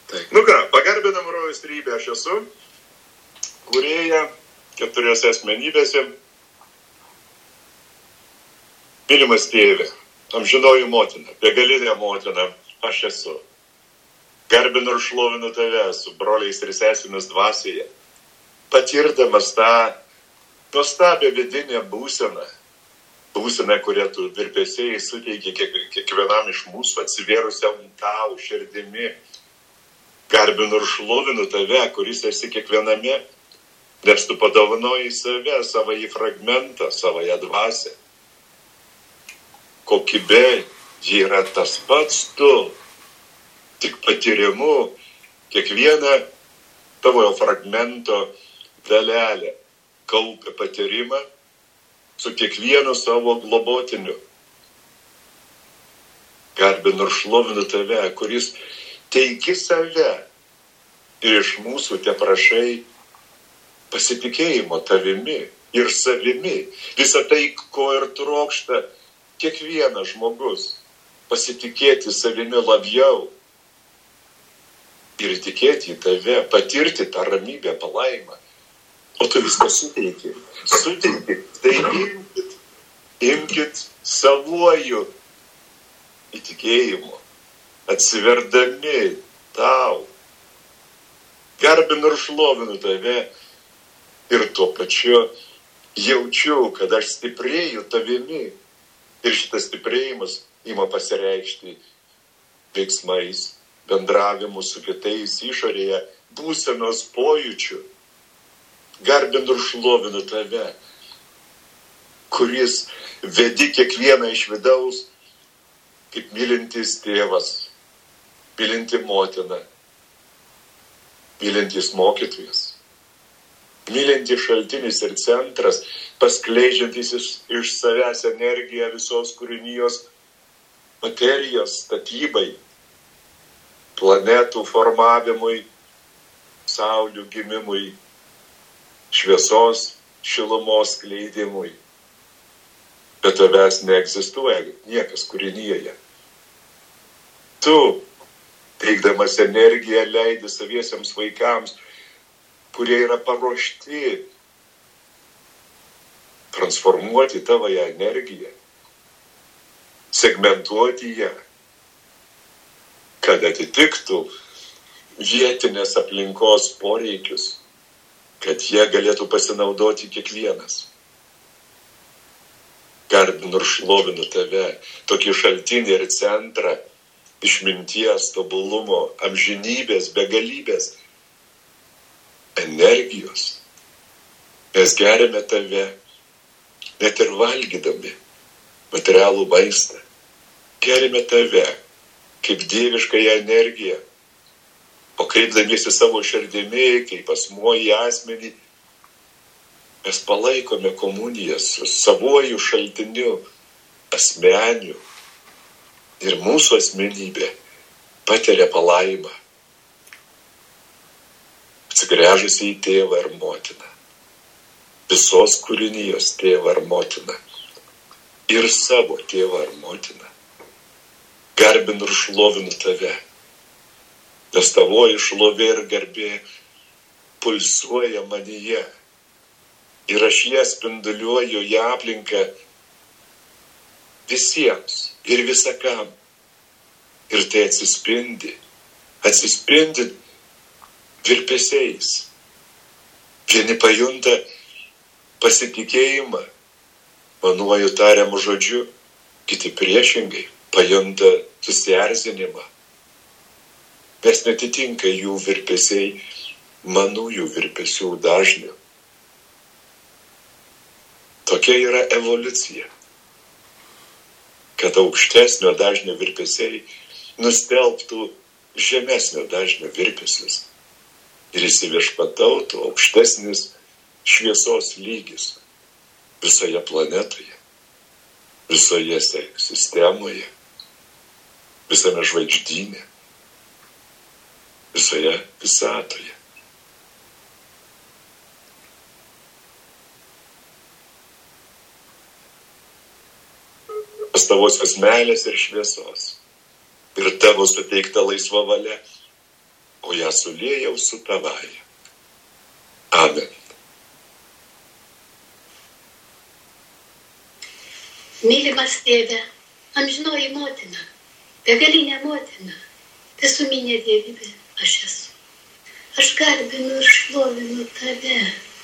Taip. Nu ką, pagarbinam rojaus trybę aš esu, kūrėja 4 asmenybėse. Mylimas tėve, amžinoji motina, begalinė motina, aš esu. Garbinu ir šlovinu tave su broliais ir sesėmis dvasioje, patirdamas tą nuostabią vidinę būseną, kurią tu virpesiai suteiki kiekvienam iš mūsų, atsivėrusiam tau širdimi. Garbinu ir šlovinu tave, kuris esi kiekviename, nes tu padovanoji save, savąjį fragmentą, savąją dvasią. Kokybė ji yra tas pats tu, tik patyrimu kiekvieną tavo fragmento dalelę kaupia patyrimą su kiekvienu savo globotiniu. Garbinu ir šlovinu tave, kuris teiki save ir iš mūsų te prašai pasitikėjimo tavimi ir savimi. Visą tai, ko ir trokšta kiekvienas žmogus, pasitikėti savimi labiau ir tikėti į tave, patirti tą ramybę, palaimą. O tu viską suteiki. Tai imkit savuoju įtikėjimu, atsiverdami tau. Garbinu ir šlovinu tave ir tuo pačiu jaučiu, kad aš stiprėju tavimi. Ir šitas stiprėjimas ima pasireikšti veiksmais, bendravimu su kitais išorėje, būsenos pojūčių. Garbinu ir šlovinu tave, kuris vedi kiekvieną iš vidaus, kaip mylintis tėvas, mylinti motina, mylintis mokytojas, mylintis šaltinis ir centras, paskleidžiantis iš savęs energiją visos kūrinijos materijos statybai, planetų formavimui, saulių gimimui, šviesos šilumos skleidimui. Be tavęs neegzistuoja niekas kūrinyje. Tu, teikdamas energiją, leidi saviesiems vaikams, kurie yra paruošti transformuoti tavoją energiją, segmentuoti ją, kad atitiktų vietinės aplinkos poreikius, kad jie galėtų pasinaudoti kiekvienas. Garbinu ir šlovinu tave, tokį šaltinį ir centrą išminties, tobulumo, amžinybės, begalybės, energijos. Mes geriame tave, net ir valgydami materialų maistą. Geriame tave kaip dieviškąją energiją, o kreipdamiesi savo širdimi, kaip asmuo į asmenį, mes palaikome komuniją su savuoju šaltiniu, asmeniu, ir mūsų asmenybė patiria palaimą, atsigręžusi į tėvą ir motiną, visos kūrinijos tėvą ir motiną, ir savo tėvą ir motiną. Garbinu ir šlovinu tave, nes tavoji šlovė ir garbė pulsuoja manyje, ir aš ją spinduliuoju į aplinką visiems ir visakam. Ir tai atsispindi virpesiais. Vieni pajunta pasitikėjimą, manuoju tariamu žodžiu, kiti priešingai pajunta susierzinimą, nes netitinka jų virpesiai manųjų virpesių dažnių. Tokia yra evoliucija, kad aukštesnio dažnio virpesiai nustelbtų žemesnio dažnio virpesius ir įsiviešpatautų aukštesnis šviesos lygis visoje planetoje, visoje sistemoje, visame žvaigždyne, visoje visatoje. Tavosios meilės ir šviesos ir tavo suteikta laisva valia o ją suliejau su tavąja. Amen. Mylimas Tėve, amžinoji motina, begalinė motina, visuminė dievybė aš esu. Aš garbinu ir šlovinu tave,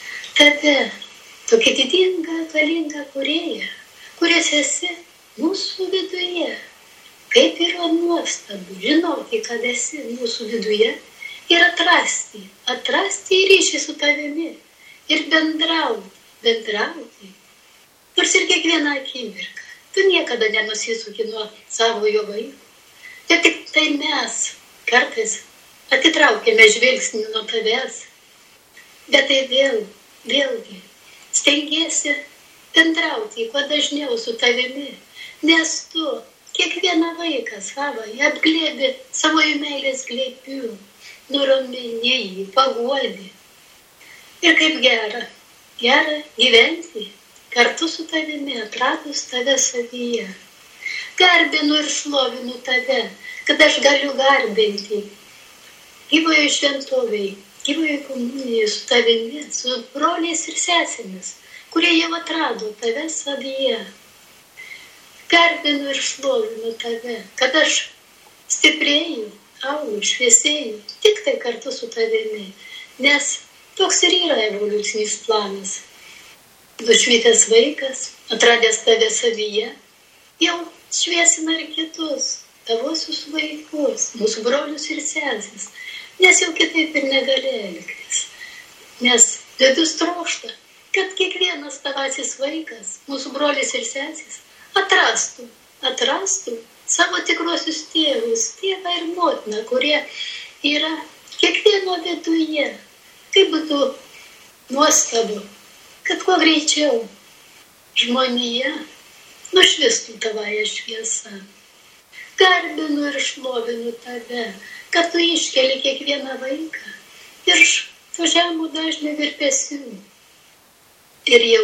tokia didinga, galinga kūrėja, kurias esi mūsų viduje. Kaip yra nuostabu žinoti, kad esi mūsų viduje ir atrasti ryšį su tavimi ir bendrauti. Nors ir kiekvieną akimirką, tu niekada nenusisuki nuo savojo vaiko. Ir tik tai mes kartais atitraukėme žvilgsnį nuo tavęs, bet tai vėlgi stengiesi bendrauti kuo dažniau su tavimi, nes tu kiekvieną vaiką savąjį apglėbi savojo meilės glėbiu, nuramini jį, paguodi. Ir kaip gera gyventi kartu su tavimi, atradus tave savyje. Garbinu ir šlovinu tave, kad aš galiu garbinti gyvoje šventovėje, gyvoje komunijoje su tavimi, su broliais ir sesėmis, kurie jau atrado tave savyje. Garbinu ir šlovinu tave, kad aš stiprėju, augu, šviesėju, tik tai kartu su tavimi, nes toks ir yra evoliucinis planas. Nušvitęs vaikas, atradęs tave savyje, jau šviesina ir kitus, tavosius vaikus, mūsų brolius ir sesės, nes jau kitaip ir negali elgtis. Nes vidus trokšta, kad kiekvienas tavasis vaikas, mūsų brolis ir sesės, atrastų savo tikruosius tėvus, tėvą ir motiną, kurie yra kiekvieno viduje. Kaip būtų nuostabu, kad kuo greičiau žmonija nušvistų tavąją šviesą. Garbinu ir šlovinu tave, kad tu iškeli kiekvieną vaiką virš to žemų dažnių virpesių. Ir jau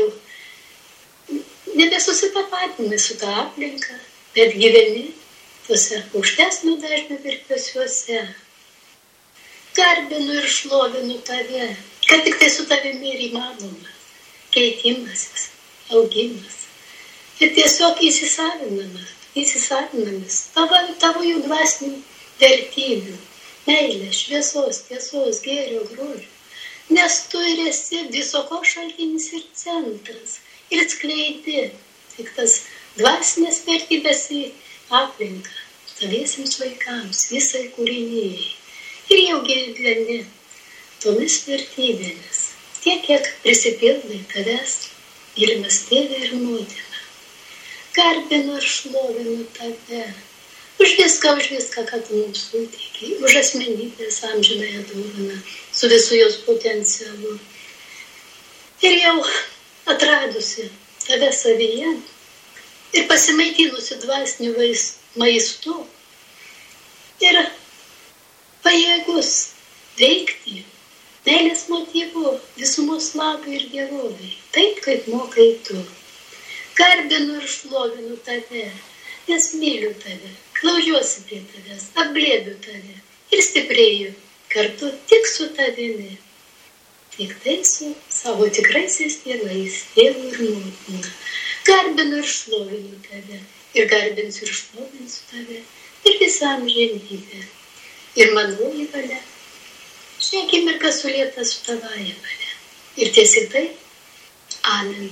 nebesusitapatinai su ta aplinka, bet gyveni tuose aukštesnio dažnių virpesiuose. Garbinu ir šlovinu tave, kad tik tai su tavimi ir įmanoma keitimasis, augimas ir tiesiog įsisavinamis tavųjų dvasinių vertybių, meilės, šviesos, tiesos, gėrio, grožio, nes tu ir esi viso ko šaltinis ir centras ir skleidi tik tas dvasinės vertybės į aplinką, taviesiems vaikams, visai kūrinijai. Ir jau gyveni tomis vertybėmis, tiek, kiek prisipildai tavęs, mylimas Tėve ir motina. Garbinu ir šlovinu tave, už viską, ką tu mums suteikei, už asmenybės amžinąją dovaną, su visu jos potencialu. Ir jau atradusi tave savyje ir pasimaitinusi dvasiniu maistu ir pajėgus veikti meilės motyvu, visumos labui ir gerovai, taip kaip mokai tu. Garbinu ir šlovinu tave, nes myliu tave, klaužiuosi prie tavęs, apglėbiu tave ir stiprėju kartu tik su tavimi. Tik tai su savo tikraisiais tėvais, tėvu ir motina. Garbinu ir šlovinu tave ir garbinsiu ir šlovinsiu tave ir visą amžinybę. Ir manoji valia, šią akimirką sulieta su tavąja valia. Ir tiesiog tai, amen.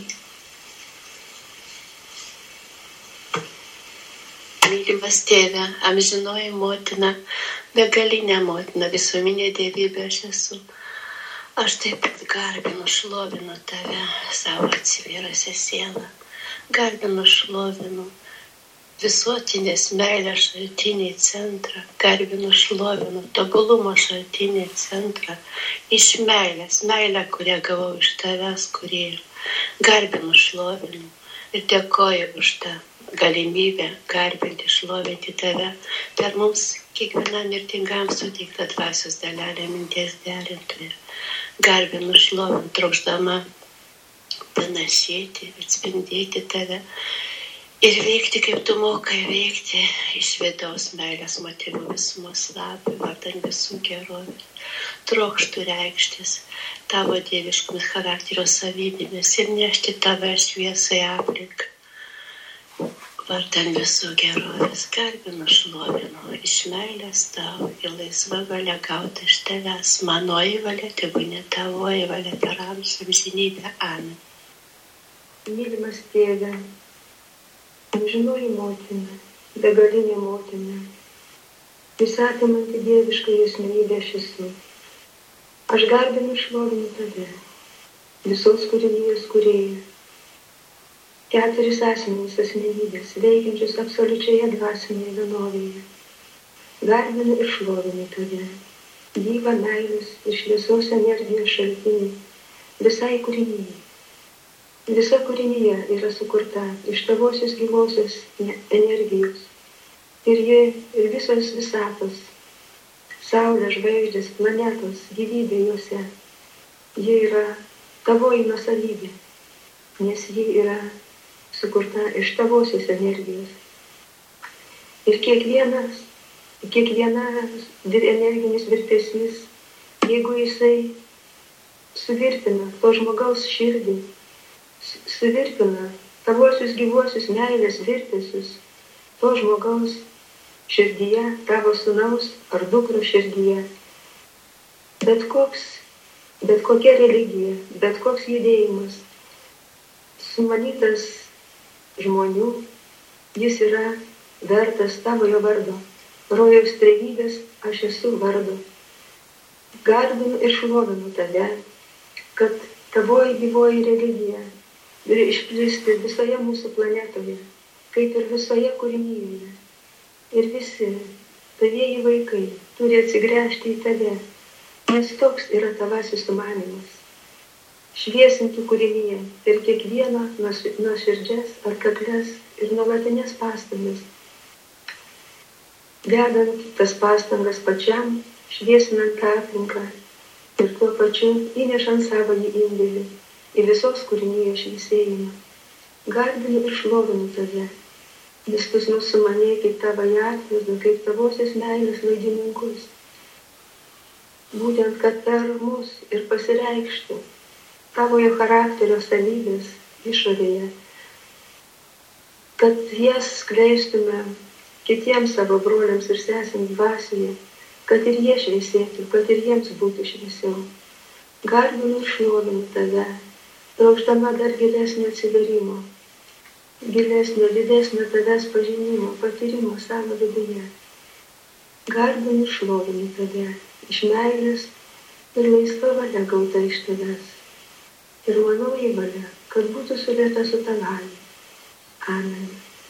Mylimas Tėve, amžinoji motina, begalinė motina, visuminė dievybė aš esu. Aš taip pat garbinu, šlovinu tave, savo atsivyrusią sielą. Garbinu, šlovinu visuotinės meilės šaltinį centrą, garbinu, šlovinu tobulumo šaltinį centrą, iš meilę, kurią gavau iš tavęs, kūrėjų. Garbinu, šlovinu ir dėkoju už tą galimybę garbinti, šlovinti tave per mums kiekvienam mirtingam suteiktą dvasios dalelę minties derintoją. Garbinu, šlovinu, trokšdama panašėti, atspindėti tave Ir veikti, kaip tu mokai veikti, iš vidaus meilės motyvų visumos labui, vardan visų gerovės. Trokštų reikštis tavo dieviškomis charakterio savybėmis ir nešti tave šviesą į aplinką. Vardan visų gerovės, garbinu, šlovinu, iš meilės tau ir laisva valia gauta iš tavęs. Manoji valia, tebūnie tavoji valia per amžinybę. Amen. Mylimas tėve, amžinoji motina, begalinė motina, visapimanti dievišką asmenybę aš esu. Aš garbinu, šlovinu tave, visos kūrinijos kūrėja. Keturis asmenybės, veikiančius absoliučioje dvasinėje vienovėje. Garbinu ir šlovinu tave, gyvą meilės ir šviesos energijos šaltinį visai kūrinijai. Visa kūrinyje yra sukurta iš tavosios gyvosios energijos. Ir visos visatos, saulė, žvaigždės, planetos, gyvybė juose. Jie yra tavoji nuosavybė, nes ji yra sukurta iš tavosios energijos. Ir kiekvienas energinis virpesys, jeigu jisai suvirpina to žmogaus širdį, suvirpina tavosius gyvosius meilės virpesius, to žmogaus širdyje, tavo sūnaus ar dukros širdyje. Bet kokia religija, bet koks judėjimas, sumanytas žmonių, jis yra vertas tavojo vardo. Rojaus trejybės aš esu vardo. Garbinu ir šlovinu tave, kad tavoji gyvoji religija turi išplisti visoje mūsų planetoje, kaip ir visoje kūrinyje. Ir visi tavieji vaikai turi atsigręžti į tave, nes toks yra tavasis sumanymas. Šviesinti kūrinyje per kiekvieną nuoširdžias ar kakles ir nuolatinės pastangas. Dedant tas pastangas pačiam, šviesinant aplinką ir tuo pačiu įnešant savąjį indėlį į visos kūrinijos šviesėjimą. Garbinu ir šlovinu tave, nes tu mus sumanėjai kaip tavąjį atvaizdą, kaip tavosios meilės laidininkus. Būtent, kad per mus ir pasireikštų tavojo charakterio savybės išorėje, kad jas skleistume kitiems savo broliams ir sesėms dvasioje, kad ir jie šviesėtų, kad ir jiems būtų šviesiau. Garbinu ir šlovinu tave, trokšdama dar gilesnio atsiverimo, gilesnio, didesnio tavęs pažinimo, patyrimo savo viduje. Garbinu ir šlovinu tave, iš meilės ir laisva valia gauta iš tavęs. Ir manoji valia, kad būtų sulėta su tavimi. Amen.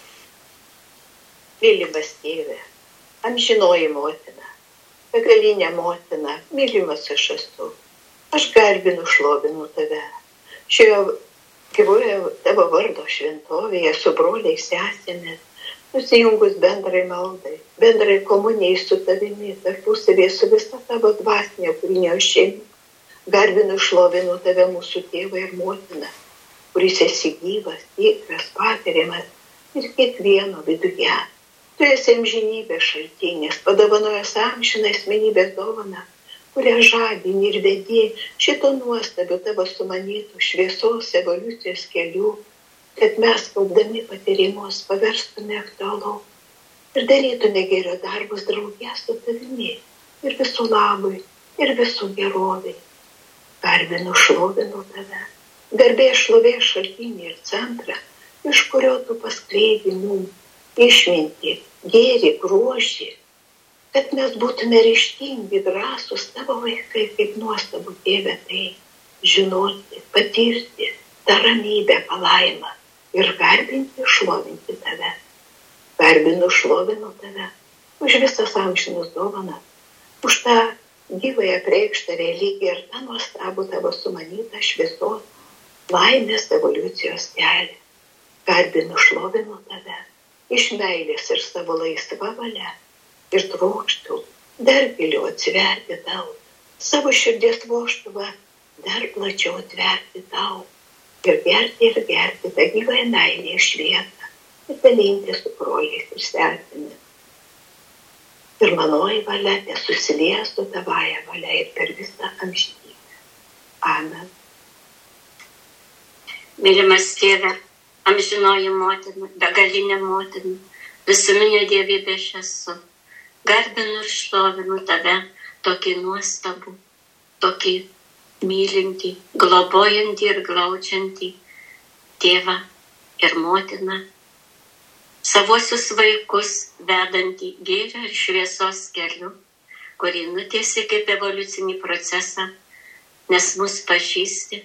Mylimas tėve, amžinoji motina, begalinė motina, mylimas aš esu. Aš garbinu, šlovinu tave. Šioje gyvoje tavo vardo šventovėje su broliais sesėmis, susijungus bendrai maldai, bendrai komunijai su tavimi, tarpusavėje su visa tavo dvasinė kūrinio šeima. Garbinu, šlovinu tave, mūsų tėvą ir motiną, kuris esi gyvas, tikras, patiriamas ir kiekvieno viduje. Tu esi amžinybės šaltinis, padovanojęs amžiną asmenybės dovaną, kurią žadini ir vedi šito nuostabiu tavo sumanytų šviesos evoliucijos kelių, kad mes kaupdami patyrimus paverstume aktualu ir darytume gėrio darbus draugė su tavimi ir visų labui ir visų geroviai. Garbinu, šlovinu tave, garbė šlovė šaltinį ir centrą, iš kurio tu paskleidi mums išmintį, gėrį, grožį, kad mes būtume ryžtingi, drąsūs tavo vaikai, kaip nuostabų tėve, tai žinoti, patirti tą ramybę, palaimą ir garbinti, šlovinti tave. Garbinu, šlovinu tave už visas amžinas dovanas, už tą gyvąją preikštą religiją ir tą nuostabų tavo sumanytą šviesos, laimės evoliucijos kelią. Garbinu, šlovinu tave iš meilės ir savo laisvą valią ir trokštų dar giliau atsiverti tau, savo širdies vožtuvą dar plačiau atverti tau ir gerti tą gyvąją meilę šviesą, ir dalintis su broliais ir sesėmis. Ir manoji valia nesusilieja su tavąja valia ir per visą amžinybę. Amen. Mylimas Tėve, amžinoji motina, begalinė motina, visuminė dievybė aš esu. Garbinu ir šlovinu tave, tokį nuostabų, tokį mylintį, globojantį ir glaudžiantį tėvą ir motiną, savosius vaikus vedantį gėrio ir šviesos keliu, kurį nutiesi kaip evoliucinį procesą, nes mus pažįsti,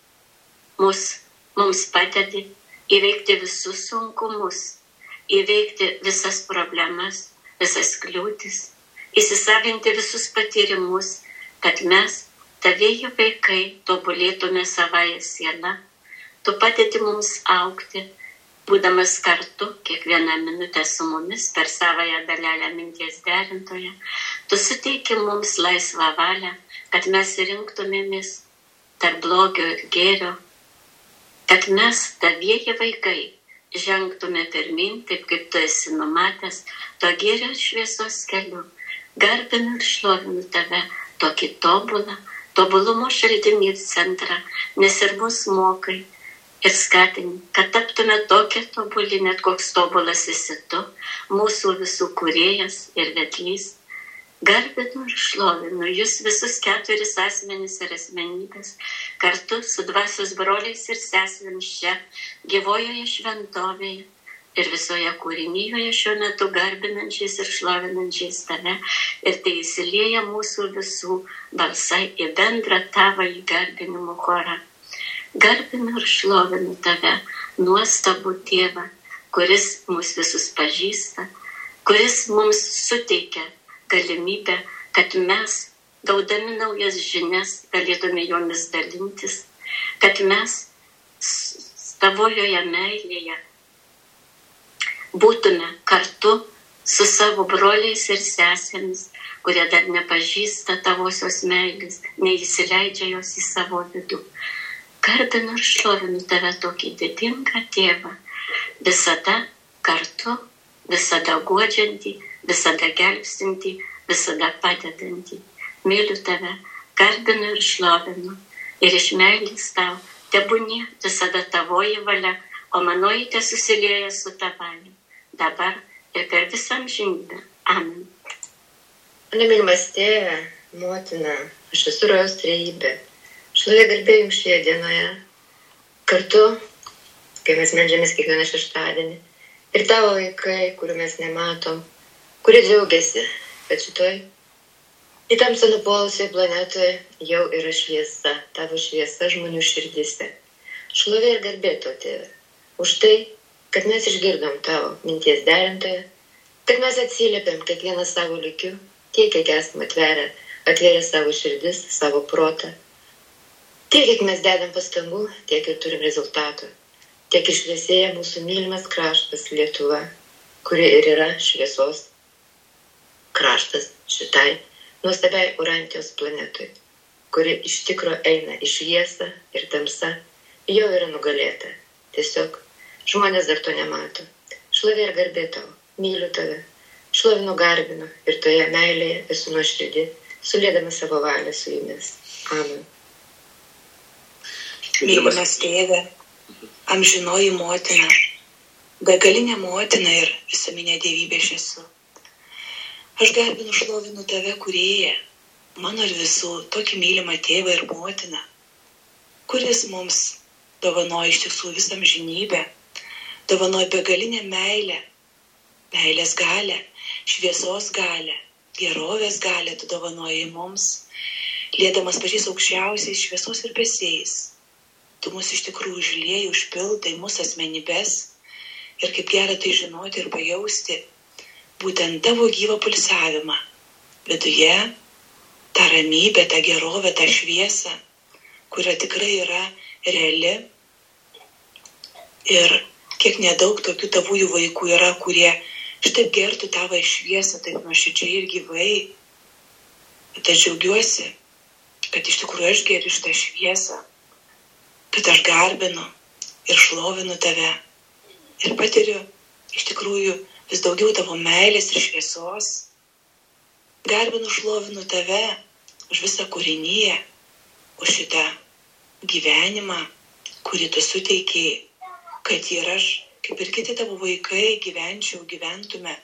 mums padedi įveikti visus sunkumus, įveikti visas problemas, visas kliūtis, įsisavinti visus patyrimus, kad mes, tavieji vaikai, tobulėtume savąją sielą. Tu padedi mums augti, būdamas kartu kiekvieną minutę su mumis per savąją dalelę minties derintoje. Tu suteiki mums laisvą valią, kad mes rinktumėmės tarp blogio ir gėrio, kad mes, tavieji vaikai, žengtume pirmin, taip kaip tu esi numatęs, to gėrio ir šviesos keliu. Garbinu ir šlovinu tave, tokį tobulą, tobulumo šaltinį ir centrą, nes ir mus mokai ir skatini, kad taptume tokie tobuli, net koks tobulas esi tu, mūsų visų kūrėjas ir vedlys. Garbinu ir šlovinu jūs visus 4 asmenis ir asmenybės, kartu su dvasios broliais ir sesėmis čia, gyvojoje šventovėje ir visoje kūrinyjoje šiuo metu garbinančiais ir šlovinančiais tave, ir tai įsilieja mūsų visų balsai į bendrą tavąjį garbinimo chorą. Garbinu ir šlovinu tave, nuostabų tėvą, kuris mus visus pažįsta, kuris mums suteikia galimybę, kad mes, gaudami naujas žinias, galėtume jomis dalintis, kad mes tavojoje meilėje būtume kartu su savo broliais ir sesėmis, kurie dar nepažįsta tavosios meilės, neįsileidžia jos į savo vidų. Garbinu ir šlovinu tave, tokį didingą tėvą, visada kartu, visada guodžiantį, visada gelbstintį, visada padedantį. Myliu tave, garbinu ir šlovinu, ir iš meilės tau tebūnie visada tavoji valia, o manoji tesusilieja su tavąja, dabar ir per visą amžinybę. Amen. Mano mylimas tėve, motina, aš esu rojaus trejybė. Šlovė garbė jums šioje dienoje, kartu, kai mes meldžiamės kiekvieną šeštadienį, ir tavo vaikai, kurių mes nematom, kurie džiaugiasi, kad šitoj į tamsą nupolusioj planetoje jau yra šviesa, tavo šviesa žmonių širdise. Šlovė ir garbė to tėve, už tai, kad mes išgirdom tavo minties derintoje, kad mes atsiliepėm kiekvieną savo lygiu, tiek, kiek esame atvėrę savo širdis, savo protą. Tiek, kiek mes dedam pastangų, tiek ir turim rezultatų. Tiek išviesėja mūsų mylimas kraštas Lietuva, kuri ir yra šviesos kraštas šitai nuostabiai Urantijos planetui, kuri iš tikro eina į šviesą ir tamsa, jau yra nugalėta. Tiesiog žmonės dar to nemato. Šlovė ir garbė tau, myliu tave, šlovinu, garbinu ir toje meilėje esu nuoširdi, sulėdama savo valią su jumis. Amen. Mylimas tėve, amžinoji motina, begalinė motina ir visuminė dievybė aš esu. Aš garbinu, šlovinu tave, kūrėją, mano ir visų, tokį mylimą tėvą ir motiną, kuris mums dovanoja iš tiesų visą amžinybę, dovanoja begalinę meilę, meilės galę, šviesos galę, gerovės galę tu dovanoji mums, liedamas pačiais aukščiausiais šviesos ir besėjais. Tu mus iš tikrųjų užlieji, užpildai mūsų asmenybės ir kaip gera tai žinoti ir pajausti būtent tavo gyvą pulsavimą. Viduje tą ramybę, tą gerovę, tą šviesą, kuria tikrai yra reali. Ir kiek nedaug tokių tavųjų vaikų yra, kurie šitaip gertų tavo šviesą, taip nuoširdžiai ir gyvai. Bet aš džiaugiuosi, kad iš tikrųjų aš geriu šitą šviesą, kad aš garbinu ir šlovinu tave ir patiriu iš tikrųjų vis daugiau tavo meilės ir šviesos. Garbinu, šlovinu tave už visą kūriniją, už šitą gyvenimą, kurį tu suteikei, kad ir aš, kaip ir kiti tavo vaikai, gyventume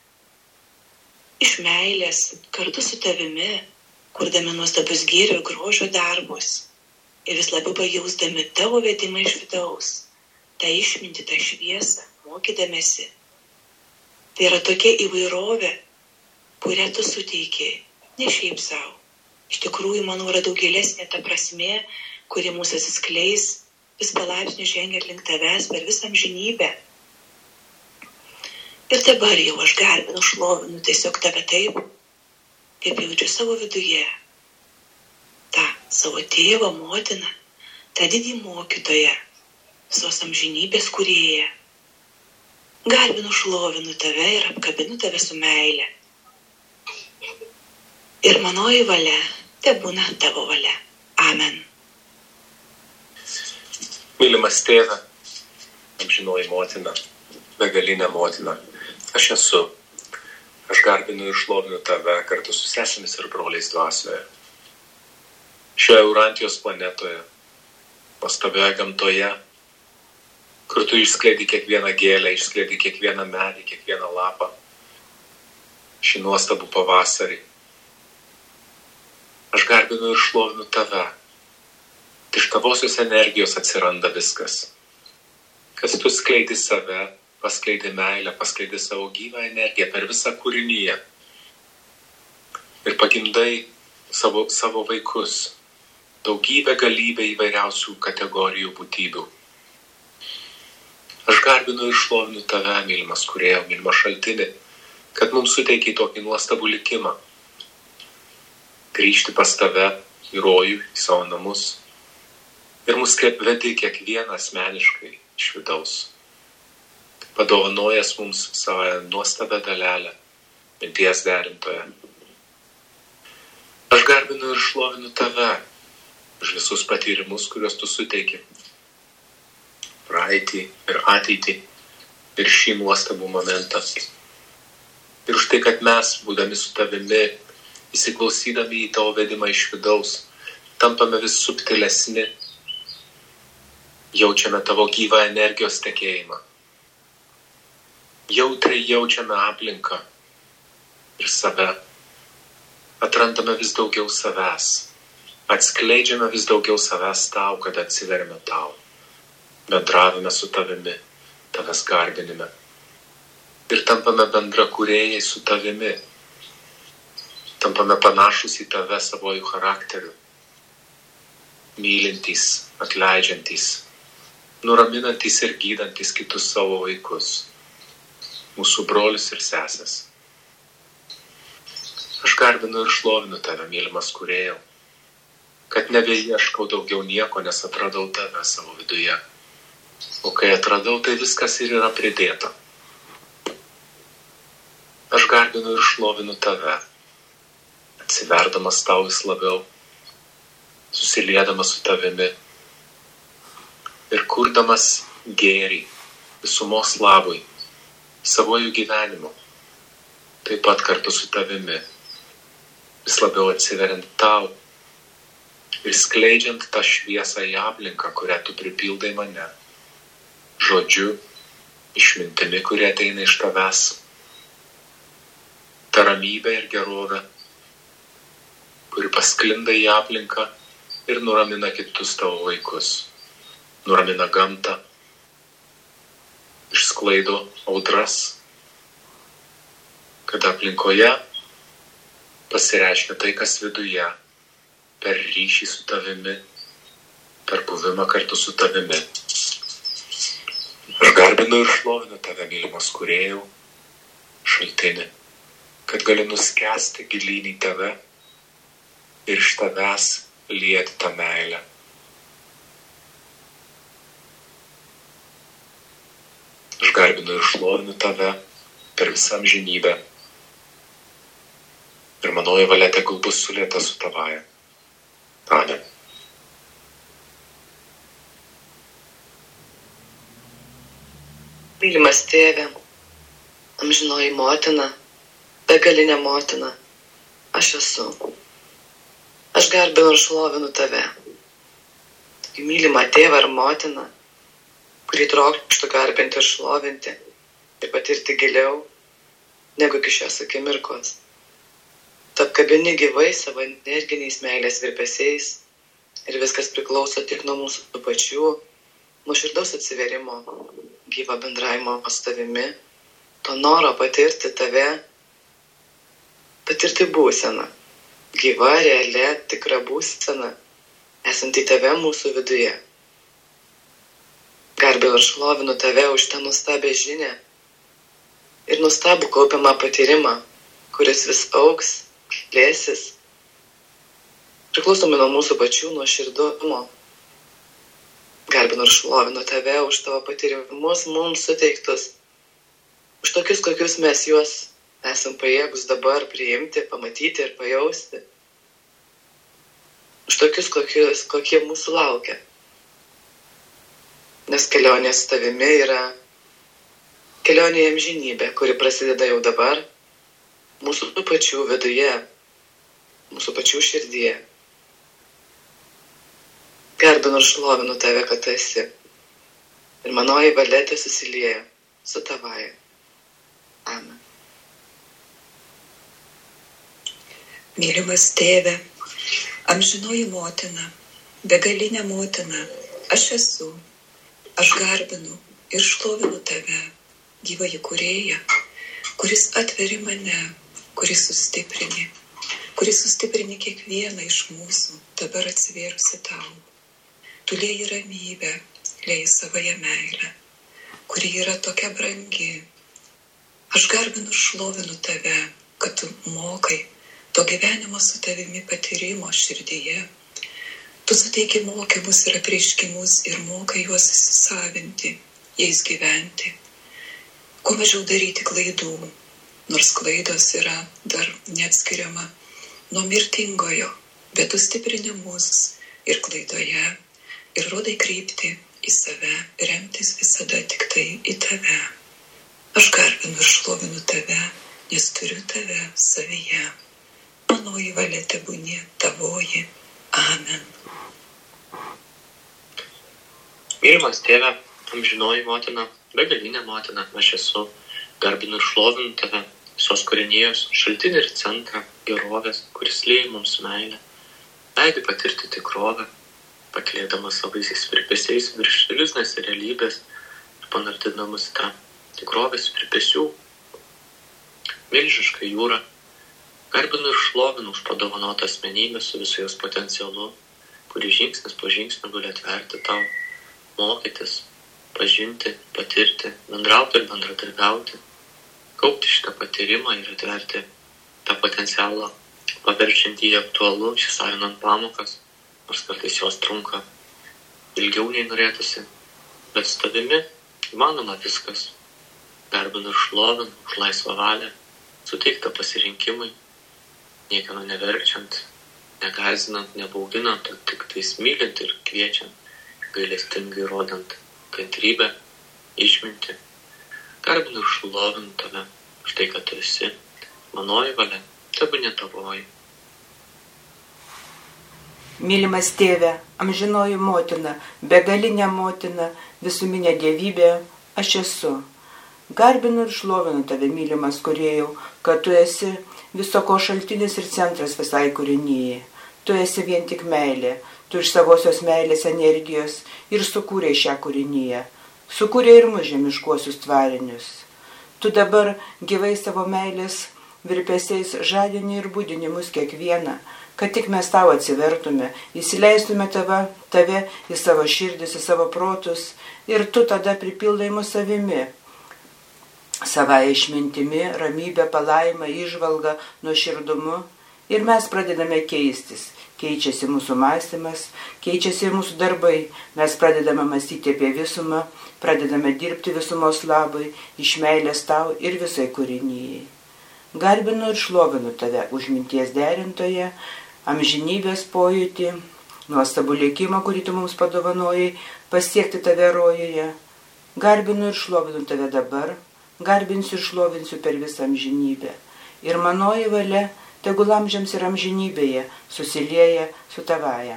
iš meilės kartu su tavimi, kurdami nuostabius gėrio ir grožio darbus ir vis labiau pajausdami tavo vedimą iš vidaus, tą išmintį, tą šviesą, mokydamėsi. Tai yra tokia įvairovė, kurią tu suteikei, ne šiaip savo. Iš tikrųjų, manau, yra daug gilesnė ta prasmė, kuri mūsų atsiskleis vis palaipsniui žengiant link tavęs per visą amžinybę. Ir dabar jau aš garbinu, šlovinu tiesiog tave taip, kaip jaučiu savo viduje. Ta savo tėvą, motiną, tą didį mokytoją, visos amžinybės kūrėją. Garbinu, šlovinu tave ir apkabinu tave su meile. Ir manoji valia, tebūna tavo valia. Amen. Mylimas tėve, amžinoji motina, begalinė motina, aš esu. Aš garbinu ir šlovinu tave kartu su sesėmis ir broliais dvasioje. Šioje Eurantijos planetoje, nuostabioje gamtoje, kur tu išskleidi kiekvieną gėlę, išskleidi kiekvieną medį, kiekvieną lapą, šį nuostabų pavasarį. Aš garbinu ir šlovinu tave. Iš tavosios energijos atsiranda viskas. Kad tu skleidi save, paskleidi meilę, paskleidi savo gyvą energiją per visą kūrinyje. Ir pagimdai savo vaikus. Daugybę galybę įvairiausių kategorijų būtybių. Aš garbinu ir šlovinu tave, mylimas kūrėjo, mylimas šaltinį, kad mums suteikiai tokį nuostabų likimą. Grįžti pas tave į rojų, į savo namus. Ir mus vedi kiekvieną asmeniškai iš vidaus. Padovanojęs mums savo nuostabę dalelę, minties derintoje. Aš garbinu ir šlovinu tave už visus patyrimus, kuriuos tu suteiki. Praeitį ir ateitį ir šį nuostabų momentą. Ir už tai, kad mes, būdami su tavimi, įsiklausydami į tavo vedimą iš vidaus, tampame vis subtilesni, jaučiame tavo gyvą energijos tekėjimą. Jautriai jaučiame aplinką ir save. Atrandame vis daugiau savęs. Atskleidžiame vis daugiau savęs tau, kad atsiveriame tau. Bendravime su tavimi, tavęs garbinime. Ir tampame bendra kūrėjai su tavimi. Tampame panašus į tave savojų charakteriu. Mylintys, atleidžiantys, nuraminantys ir gydantys kitus savo vaikus. Mūsų brolius ir sesės. Aš garbinu ir šlovinu tave, mylimas kūrėjau, kad nebeieškau daugiau nieko, nes atradau tave savo viduje. O kai atradau, tai viskas ir yra pridėta. Aš garbinu ir šlovinu tave, atsiverdamas tau vis labiau, susiliedamas su tavimi ir kurdamas gėrį visumos labui, savojų gyvenimu, taip pat kartu su tavimi, vis labiau atsiveriant tau ir skleidžiant tą šviesą į aplinką, kurią tu pripildai mane, žodžiu, išmintimi, kurie ateina iš tavęs, ta ramybė ir gerovė, kuri pasklinda į aplinką ir nuramina kitus tavo vaikus, nuramina gamtą, išsklaido audras, kad aplinkoje pasireiškia tai, kas viduje, per ryšį su tavimi, per buvimą kartu su tavimi. Aš garbinu ir šlovinu tave, mylimas kūrėjau, šaltinį, kad gali nuskęsti gilyn į tave ir iš tavęs lieti tą meilę. Aš garbinu ir šlovinu tave per visą amžinybę. Ir manoji valia tegul bus sulieta su tavaja. Amen. Mylimas tėve, amžinoji motina, begalinė motina, aš esu. Aš garbinu ir šlovinu tave. Mylimą tėvą ar motiną, kurį trokštu garbinti ir šlovinti ir patirti giliau negu iki šios akimirkos. Tu apkabini gyvai savo energiniais meilės virpesiais ir viskas priklauso tik nuo mūsų pačių, nuoširdaus atsiverimo, gyvo bendravimo su tavimi, to noro patirti tave, patirti būseną, gyva, realia, tikra būsena, esanti tave mūsų viduje. Garbinu ir šlovinu tave už tą nuostabią žinią ir nuostabų kaupiamą patyrimą, kuris vis augs, plėsis, priklausomai nuo mūsų pačių nuoširdumo. Garbinu ir šlovinu tave už tavo patyrimus mums suteiktus, už tokius, kokius mes juos esam pajėgus dabar priimti, pamatyti ir pajausti. Už tokius, kokie mūsų laukia. Nes kelionė su tavimi yra kelionė į amžinybę, kuri prasideda jau dabar, mūsų pačių viduje, mūsų pačių širdyje. Garbinu ir šlovinu tave, kad esi. Ir manoji valia susilieja su tavaja. Amen. Mylimas tėve, amžinoji motina, begalinė motina, aš esu. Aš garbinu ir šlovinu tave, gyvąjį kūrėją, kuris atveri mane, kuris sustiprini kiekvieną iš mūsų, dabar atsivėrusi tau. Tu lieji ramybę, lieji savąją meilę, kuri yra tokia brangi. Aš garbinu ir šlovinu tave, kad tu mokai to gyvenimo su tavimi patyrimo širdyje. Tu suteiki mokymus ir apreiškimus ir mokai juos įsisavinti, jais gyventi. Kuo mažiau daryti klaidų, nors klaidos yra dar neatskiriama nuo mirtingojo, bet tu stiprini mus ir klaidoje ir rodai kryptį į save, remtis visada tik tai į tave. Aš garbinu ir šlovinu tave, nes turiu tave savyje. Manoji valia tebūnie tavoji. Amen. Mylimas tėve, amžinoji motina, begalinė motina, aš esu. Garbinu ir šlovinu tave, visos kūrinijos, šaltinį ir centrą, gerovės, kuris lieja mums meilę. Leidi patirti tikrovę, paklėdamas savaisiais virpesiais virš iliuzinės realybės ir panardinamas tą tikrovės virpesių milžišką jūrą. Garbinu ir šlovinu už padovanotą asmenybę su visu jos potencialu, kuri žingsnis po žingsnio gali atverti tau, mokytis, pažinti, patirti, bendrauti ir bendradarbiauti, kaupti šitą patyrimą ir atverti tą potencialą, paverčiant jį aktualu, įsisavinant pamokas, nors kartais jos trunka ilgiau nei norėtųsi, bet su tavimi įmanoma viskas. Garbinu ir šlovinu už laisvą valią, suteiktą pasirinkimui, niekieno neverčiant, negazinant, nebauginant, o tik tais mylint ir kviečiant, gailestingai rodant kantrybę, išmintį. Garbinu ir šlovinu tave už tai, kad tu esi. Manoji valia, tebūnie tavoji. Mylimas tėve, amžinoji motina, begalinė motina, visuminė dievybė, aš esu. Garbinu ir šlovinu tave, mylimas kūrėjau, kad tu esi viso ko šaltinis ir centras visai kūrinyje. Tu esi vien tik meilė, tu iš savosios meilės energijos ir sukūrei šią kūrinyje. Sukūrei ir mus žemiškuosius tvarinius. Tu dabar gyvai savo meilės virpesiais žadini ir budini mus kiekvieną, kad tik mes tau atsivertume, įsileistume tave į savo širdis, į savo protus ir tu tada pripildai mus savimi. Savai išmintimi, ramybę, palaimą, įžvalgą, nuoširdumu ir mes pradedame keistis. Keičiasi mūsų mąstymas, keičiasi ir mūsų darbai. Mes pradedame mąstyti apie visumą, pradedame dirbti visumos labui, iš meilės tau ir visai kūrinyjei. Garbinu ir šlovinu tave už minties derintoje, amžinybės pojūtį, nuostabų likimą, kurį tu mums padovanojai, pasiekti tave rojuje. Garbinu ir šlovinu tave dabar, garbinsiu ir šlovinsiu per visą amžinybę. Ir manoji valia tegul amžiams ir amžinybėje susilieja su tavaja.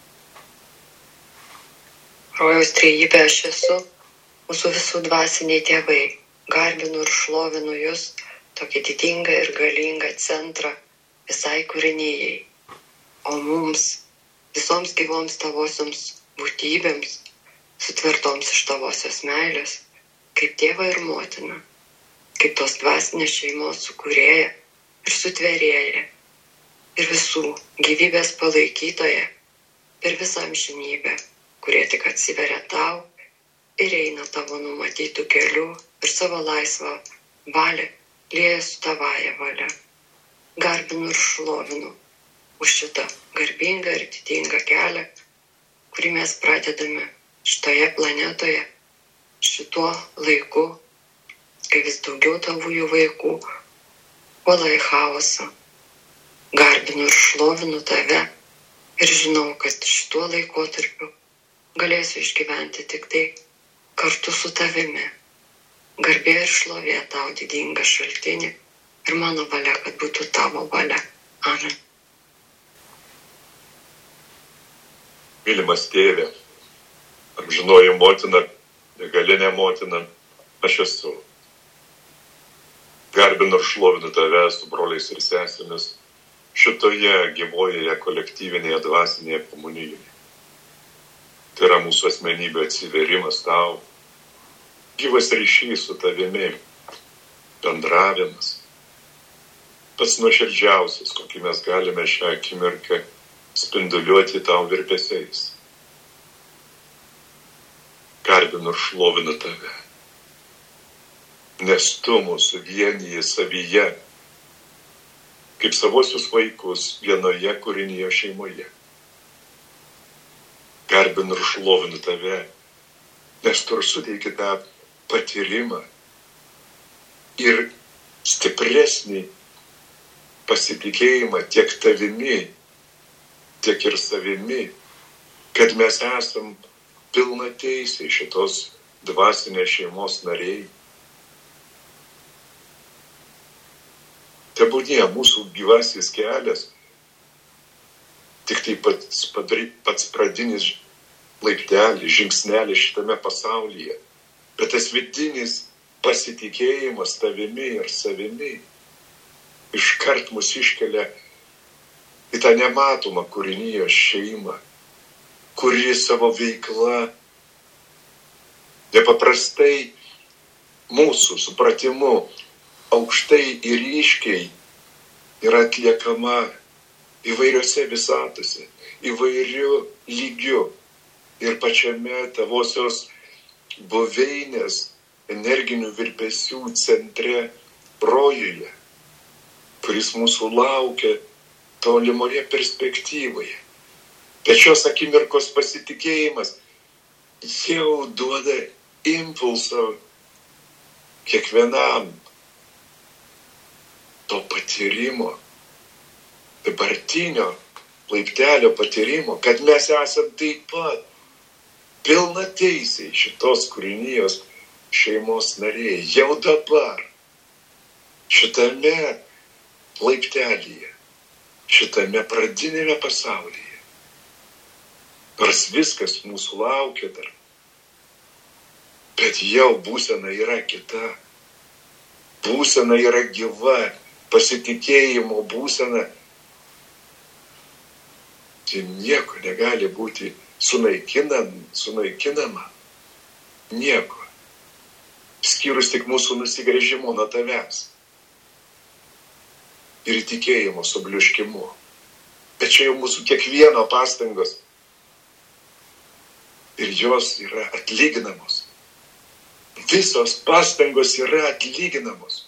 Rojaus trejybė aš esu, mūsų visų dvasiniai tėvai. Garbinu ir šlovinu jūs, tokį didingą ir galingą centrą visai kūrinijai. O mums, visoms gyvoms tavosioms būtybėms, sutvertoms iš tavosios meilės, kaip tėva ir motina, kaip tos dvasinės šeimos sukūrėja ir sutverėja, ir visų gyvybės palaikytoja per visą amžinybę, kurie tik atsiveria tau ir eina tavo numatytų kelių ir savo laisvą valią lieja su tavaja valia. Garbinu ir šlovinu už šitą garbingą ir didingą kelią, kurį mes pradedame šitoje planetoje, šituo laiku, kai vis daugiau tavųjų vaikų puola į chaosą. Garbinu ir šlovinu tave ir žinau, kad šituo laikotarpiu galėsiu išgyventi tik tai kartu su tavimi. Garbė ir šlovė tau didingą šaltinį ir mano valia, kad būtų tavo valia. Amen. Mylimas tėve, amžinoji motina, begalinė motina, aš esu. Garbinu ir šlovinu tave su broliais ir sesėmis šitoje gyvojoje kolektyvinėje dvasinėje komunijoje. Tai yra mūsų asmenybė atsiverimas tau, gyvas ryšys su tavimi, bendravimas, pats nuoširdžiausias, kokį mes galime šią akimirką spinduliuoti tau virpesiais. Garbinu ir šlovinu tave, nes tu mūsų vieniji savyje, kaip savosius vaikus vienoje kūrinio šeimoje. Garbinu ir šlovinu tave, nes tu ir suteiki tą patyrimą ir stipresnį pasitikėjimą tiek tavimi, tiek ir savimi, kad mes esam pilnateisiai šitos dvasinės šeimos nariai. Tebūnie mūsų gyvasis kelias, tik tai pats pradinis laiptelis, žingsnelis šitame pasaulyje, bet tas vidinis pasitikėjimas tavimi ir savimi iškart mus iškelia į tą nematomą kūrinijos šeimą, kuri savo veikla nepaprastai mūsų supratimu aukštai ir ryškiai yra atliekama įvairiose visatose, įvairiu lygiu ir pačiame tavosios buveinės energinių virpesių centre rojuje, kuris mūsų laukia tolimoje perspektyvoje. Bet šios akimirkos pasitikėjimas jau duoda impulsą kiekvienam to patyrimo, dabartinio laiptelio patyrimo, kad mes esam taip pat pilnateisiai šitos kūrinijos šeimos nariai. Jau dabar šitame laiptelyje, šitame pradinėme pasaulyje. Nors viskas mūsų laukia dar, bet jau būsena yra kita. Būsena yra gyva, pasitikėjimo būsena. Tai nieko negali būti sunaikinama. Nieko. Skyrus tik mūsų nusigręžimu nuo tavęs. Ir tikėjimo subliuškimu. Bet čia jau mūsų kiekvieno pastangos. Ir jos yra atlyginamos. Visos pastangos yra atlyginamos.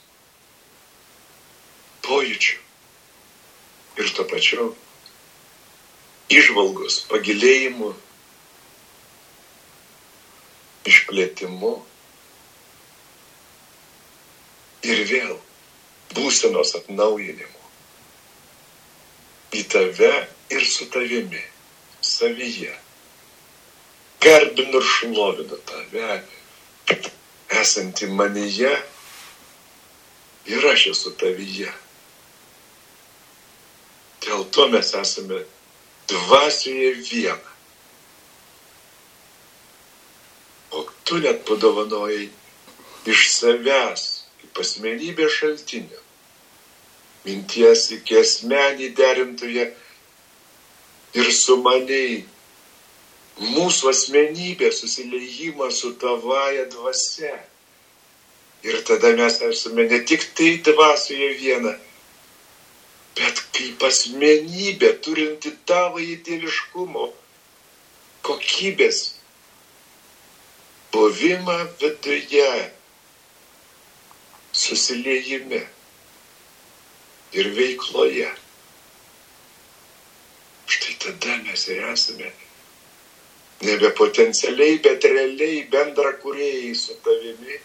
Pojūčiu. Ir tuo pačiu įžvalgos, pagilėjimu, išplėtimu ir vėl būsenos atnaujinimu. Į tave ir su tavimi, savyje. Garbinu ir šlovinu tave, esantį manyje ir aš esu tavyje. Dėl to mes esame dvasioje viena. O tu net padovanojai iš savęs, kaip asmenybės šaltinio, minties iki asmenį derintoje ir sumaniai mūsų asmenybė susiliejimą su tavaja dvasia. Ir tada mes esame ne tik tai dvasioje viena, bet kaip asmenybė turinti tavąjį dieviškumo kokybės buvimą viduje, susiliejime ir veikloje. Štai tada mes ir esame nebe potencialiai, bet realiai bendra kūrėjai su tavimi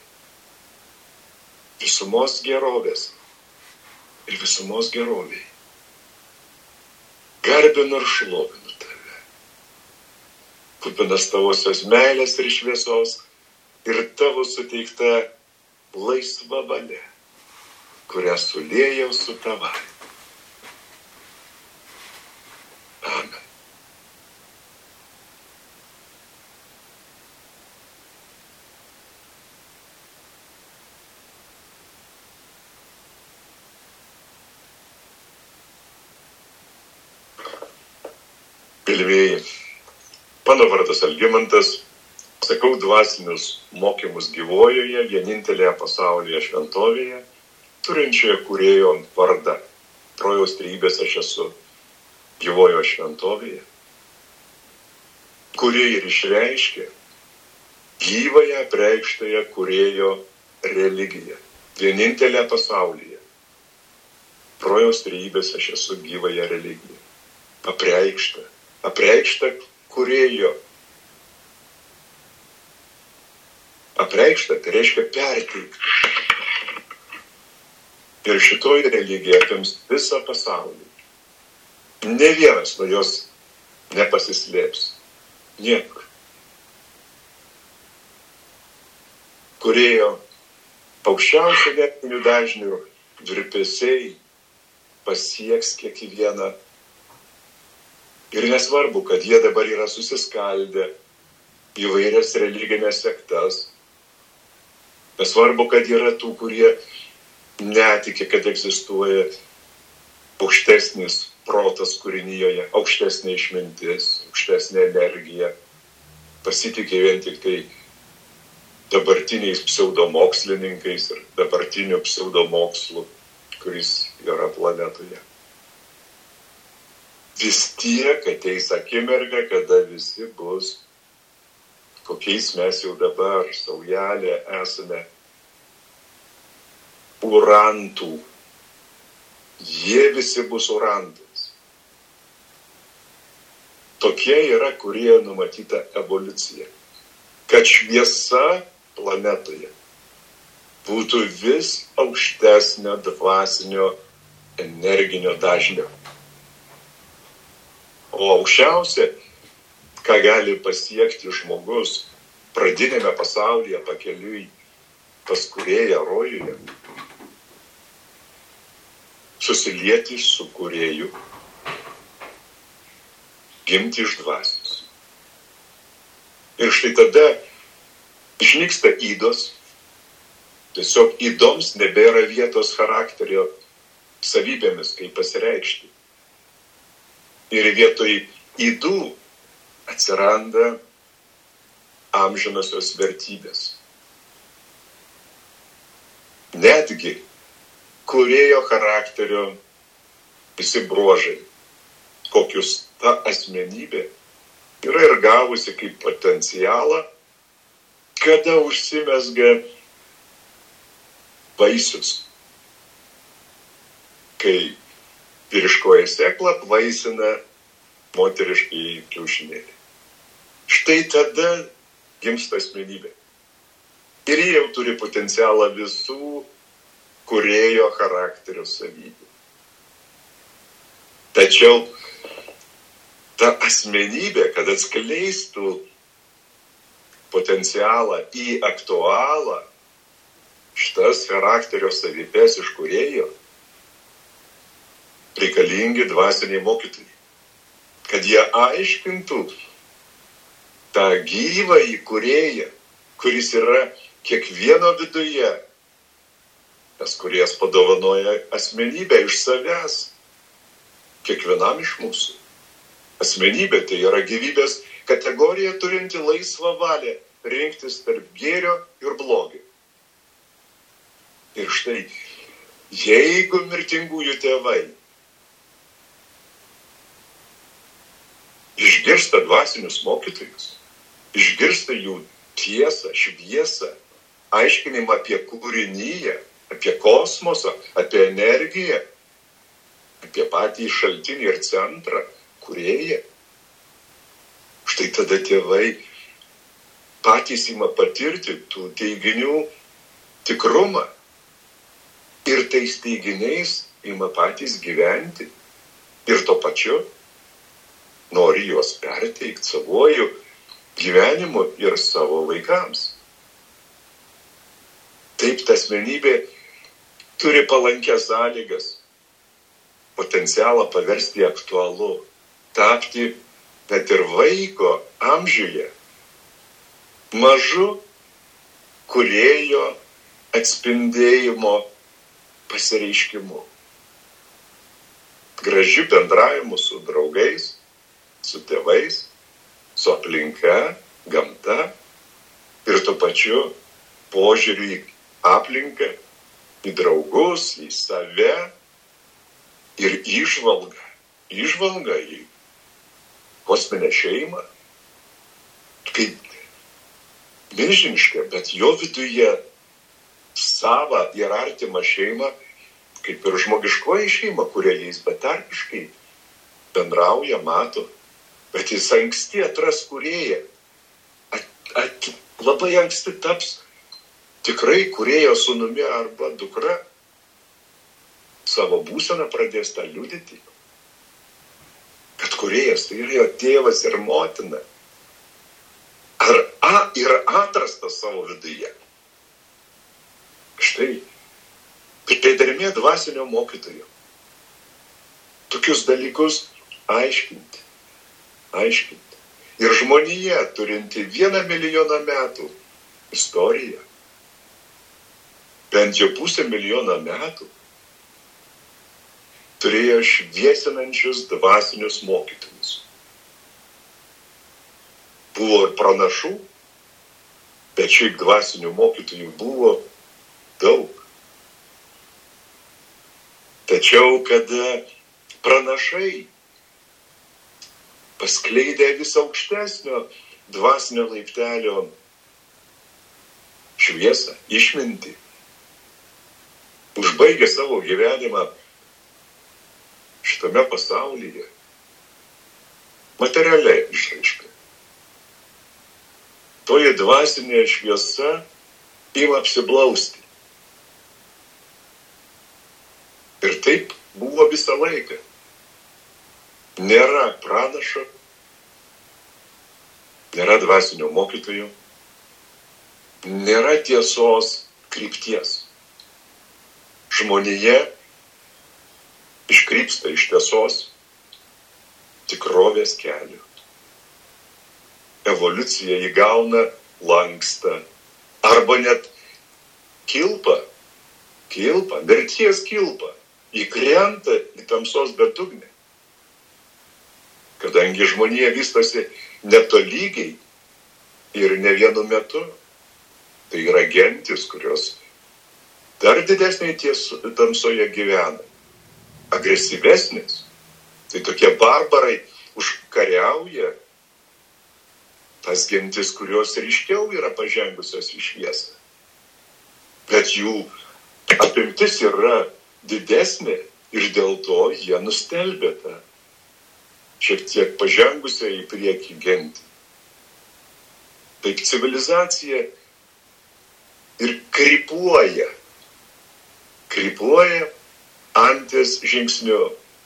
visumos gerovės ir visumos geroviai. Garbinu ir šlovinu tave. Kupinas tavosios meilės ir šviesos ir tavo suteikta laisva valia, kurią suliejau su tavai. Amen. Mylimieji, mano vardas Algimantas, sakau dvasinius mokymus gyvojoje, vienintelėje pasaulyje šventovėje, turinčioje kūrėjo vardą. Rojaus trejybės aš esu gyvojo šventovėje, kuri ir išreiškė gyvąją apreikštąją kūrėjo religiją. Vienintelė pasaulyje. Rojaus trejybės aš esu gyvąją religiją. Apreikšta kūrėjo. Apreikšta, tai reiškia perteikti. Ir šitoji religija apims visą pasaulį. Ne vienas nuo jos nepasislėps. Niekur. Kūrėjo aukščiausių energinių dažnių virpesiai pasieks kiekvieną. Ir nesvarbu, kad jie dabar yra susiskaldę įvairias religinės sektas. Nesvarbu, kad yra tų, kurie netiki, kad egzistuoja aukštesnis protas kūrinijoje, aukštesnė išmintis, aukštesnė energija. Pasitikė vien tik tai dabartiniais pseudomokslininkais ir dabartiniu pseudomokslu, kuris yra planetoje. Vis tiek ateis akimirka, kada visi bus, kokiais mes jau dabar saujelė esame, urantų. Jie visi bus urantais. Tokia yra, kurie numatyta evoliucija. Kad šviesa planetoje būtų vis aukštesnio dvasinio energinio dažnio. O aukščiausia, ką gali pasiekti žmogus pradinėme pasaulyje pakeliui pas kūrėją rojuje, susilieti su kūrėju, gimti iš dvasios. Ir štai tada išnyksta ydos, tiesiog ydoms nebėra vietos charakterio savybėmis, kaip pasireikšti. Ir vietoj ydų atsiranda amžinosios vertybės. Netgi kūrėjo charakterio visi bruožai, kokius ta asmenybė yra ir gavusi kaip potencialą, kada užsimezga vaisius, kai vyriškoji sėkla apvaisina moteriškai kiaušinėlį. Štai tada gimsta asmenybė. Ir jie jau turi potencialą visų kūrėjo charakterio savybių. Tačiau ta asmenybė, kad atskleistų potencialą į aktualą, šitas charakterio savybės iš kūrėjo, reikalingi dvasiniai mokytojai, kad jie aiškintų tą gyvąjį kūrėją, kuris yra kiekvieno viduje. Tas kūrėjas padovanoja asmenybę iš savęs, kiekvienam iš mūsų. Asmenybė tai yra gyvybės kategorija turinti laisvą valią rinktis tarp gėrio ir blogio. Ir štai, jeigu mirtingųjų tėvai išgirsta dvasinius mokytojus, išgirsta jų tiesą, šviesą, aiškinimą apie kūrinyje, apie kosmosą, apie energiją, apie patį šaltinį ir centrą, kūrėją. Štai tada tėvai patys ima patirti tų teiginių tikrumą ir tais teiginiais ima patys gyventi ir tuo pačiu nori juos perteikti savojų gyvenimu ir savo vaikams. Taip ta asmenybė turi palankias sąlygas, potencialą paversti aktualu, tapti net ir vaiko amžiuje mažu kūrėjo atspindėjimo pasireiškimu. Gražiu bendravimu su draugais, su tėvais, su aplinka, gamta ir tuo pačiu požiūrį į aplinką, į draugus, į save ir įžvalgą į kosminę šeimą, kaip milžiniška, bet jo viduje savą ir artimą šeimą, kaip ir žmogiškoji šeima, kuria jais betarpiškai bendrauja, mato, bet jis anksti atras kūrėją, labai anksti taps tikrai kūrėjo sūnumi arba dukra, savo būseną pradės tą liudyti, kad kūrėjas tai yra jo tėvas ir motina, yra atrastas savo viduje. Štai, tai dermė dvasinio mokytojo. Tokius dalykus aiškinti. Ir žmonija, turinti 1 milijoną metų istoriją, bent jau 500 000 metų, turėjo šviesinančius dvasinius mokytojus. Buvo ir pranašų, bet šiaip dvasinių mokytojų buvo daug. Tačiau, kada pranašai paskleidė vis aukštesnio dvasinio laiptelio šviesą, išmintį, užbaigė savo gyvenimą šitame pasaulyje, materialiai išraiškai. Toji dvasinė šviesa ima apsiblausti. Ir taip buvo visą laiką. Nėra pranašo, nėra dvasinio mokytojų, nėra tiesos krypties. Žmonija iškrypsta iš tiesos tikrovės kelių. Evoliucija įgauna lankstą arba net kilpą, mirties kilpą, įkrenta į tamsos bedugnę. Kadangi žmonija vystosi netolygiai ir ne vienu metu, tai yra gentis, kurios dar didesnė tamsoje gyvena, agresyvesnės. Tai tokie barbarai užkariauja tas gentis, kurios ryškiau yra pažengusios į šviesą. Bet jų apimtis yra didesnė ir dėl to jie nustelbė tą šiek tiek pažengusią į priekį gentį. Taip civilizacija ir krypuoja anties žingsniu.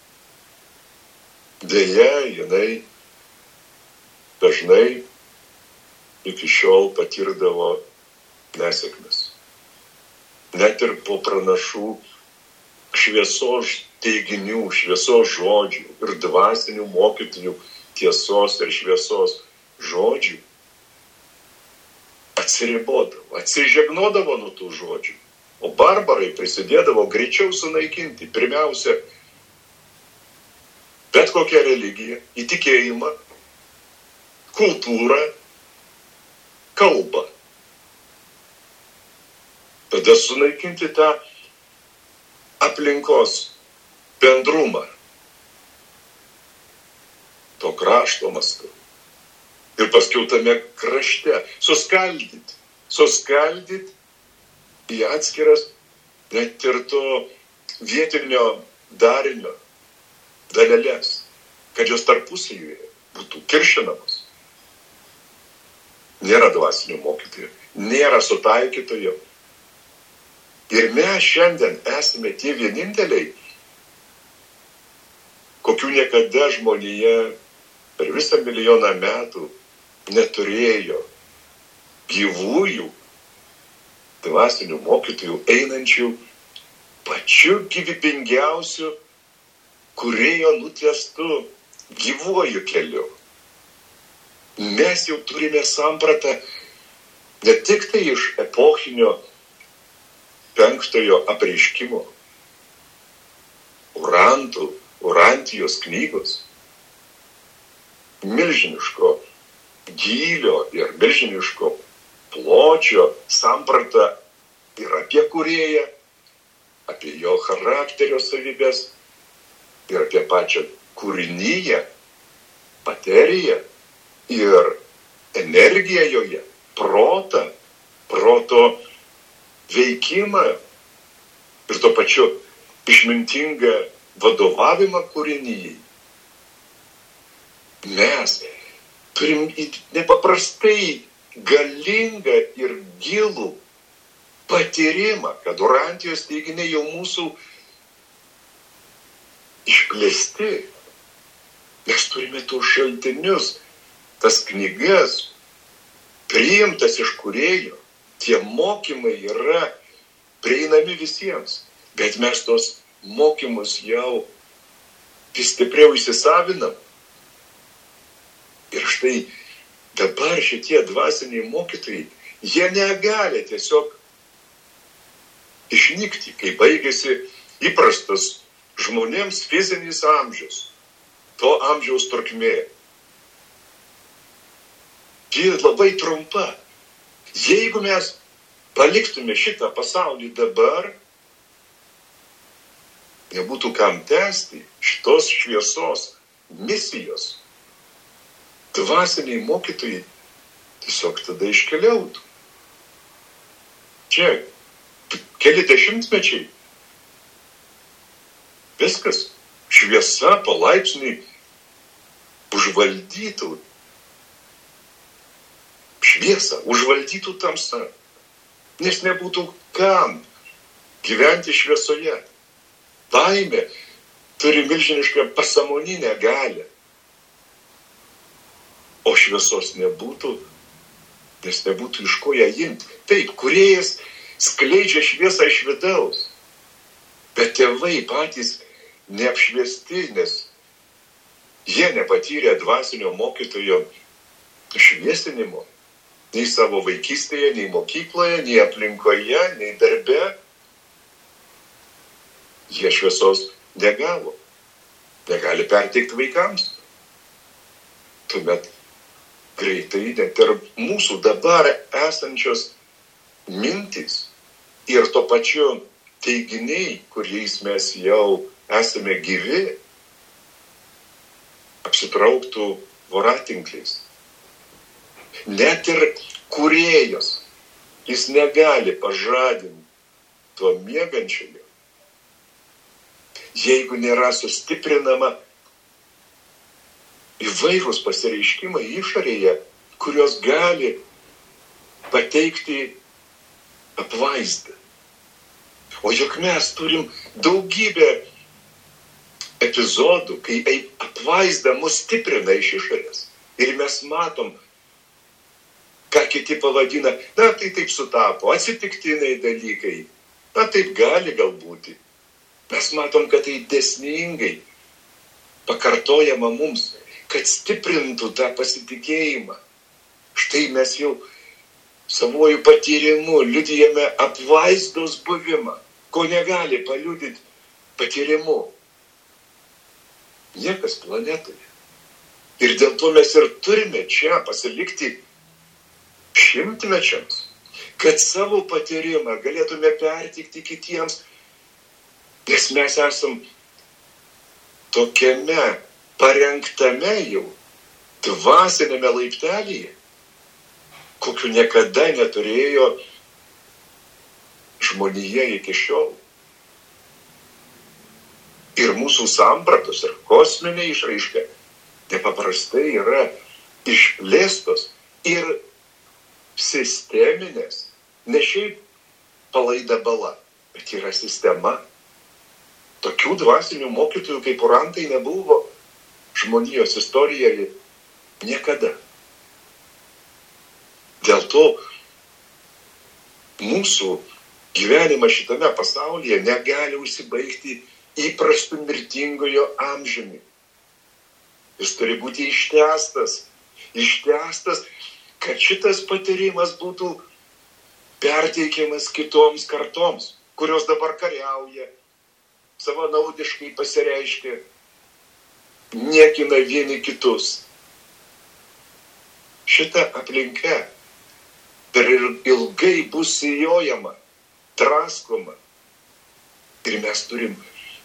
Deja, jinai dažnai iki šiol patirdavo nesėkmes. net ir po pranašų šviesos teiginių, šviesos žodžių ir dvasinių mokytojų tiesos ir šviesos žodžių atsiribodavo, atsižegnodavo nuo tų žodžių. O barbarai prisidėdavo greičiau sunaikinti. Pirmiausia, bet kokią religiją, įtikėjimą, kultūrą, kalbą. Tada sunaikinti tą aplinkos bendrumą, to krašto mastu. Ir paskiau tame krašte suskaldyti į atskiras net ir to vietinio darinio dalelės, kad jos tarpusavyje būtų kiršinamos. Nėra dvasinių mokytojų, nėra sutaikytojų. Ir mes šiandien esame tie vieninteliai, kokių niekada žmonija per visą milijoną metų neturėjo gyvųjų dvasinių mokytojų einančių pačiu gyvybingiausiu kūrėjo nutiestu gyvuoju keliu. Mes jau turime sampratą ne tik tai iš epochinio 5 apreiškimo, Urantijos knygos, milžiniško gylio ir milžiniško pločio sampratą ir apie kūrėją, apie jo charakterio savybės ir apie pačią kūrinyje, materiją ir energiją joje, proto veikimą ir tuo pačiu išmintingą vadovavimą kūrinyjei. Mes turim nepaprastai galingą ir gilų patyrimą, kad Urantijos teiginiai jau mūsų išplėsti. Mes turime tos šaltinius, tas knygas, priimtas iš kūrėjo. Tie mokymai yra prieinami visiems, bet mes tos mokymus jau vis stipriau įsisavinam. Ir štai dabar šitie dvasiniai mokytojai, jie negali tiesiog išnykti, kai baigėsi įprastas žmonėms fizinis amžius, to amžiaus trukmė. Ji labai trumpa. Jeigu mes paliktume šitą pasaulį dabar, nebūtų kam tęsti šitos šviesos misijos. Dvasiniai mokytojai tiesiog tada iškeliautų. Čia keli dešimtmečiai. Viskas. Šviesa palaipsniui užvaldytų. Šviesa užvaldytų tamsą. Nes nebūtų kam gyventi šviesoje. Baimė turi milžinišką pasąmoninę galią. O šviesos nebūtų, nes nebūtų iš ko ją imti. Taip, kūrėjas skleidžia šviesą iš vidaus, bet tėvai patys neapšviesti, nes jie nepatyrė dvasinio mokytojo šviesinimo nei savo vaikystėje, nei mokykloje, nei aplinkoje, nei darbe. Jie šviesos negavo, negali perteikti vaikams. Tuomet greitai net ir mūsų dabar esančios mintys ir to pačiu teiginiai, kuriais mes jau esame gyvi, apsitrauktų voratinkliais. Net ir kūrėjas, jis negali pažadinti to miegančiojo, jeigu nėra sustiprinama įvairūs pasireiškimai išorėje, kurios gali pateikti apvaizdą. O juk mes turim daugybę epizodų, kai apvaizda mus stiprina iš išorės. Ir mes matom, ką kiti pavadina, na tai taip sutapo, atsitiktiniai dalykai. Na, taip gali galbūt. Mes matom, kad tai dėsningai pakartojama mums, kad stiprintų tą pasitikėjimą. Štai mes jau savojų patyrimu liudijame apvaizdos buvimą, ko negali paliudyti patyrimu niekas planetoje. Ir dėl to mes ir turime čia pasilikti šimtmečiams, kad savo patyrimą galėtume perteikti kitiems, nes mes esam tokiame parengtame jau dvasinėme laiptelėje, kokiu niekada neturėjo žmonija iki šiol. Ir mūsų sampratos ir kosminė išraiška nepaprastai yra išplėstos ir sisteminės, ne šiaip palaida bala, bet yra sistema. Tokių dvasinių mokytojų kaip urantai nebuvo žmonijos istorijoje niekada. Dėl to mūsų gyvenimas šitame pasaulyje negali užsibaigti įprastų mirtingojo amžiumi. Jis turi būti ištęstas, kad šitas patyrimas būtų perteikiamas kitoms kartoms, kurios dabar kariauja, savanaudiškai pasireiškia, niekina vieni kitus. Šita aplinka per ilgai bus sijojama, draskoma. Ir mes turim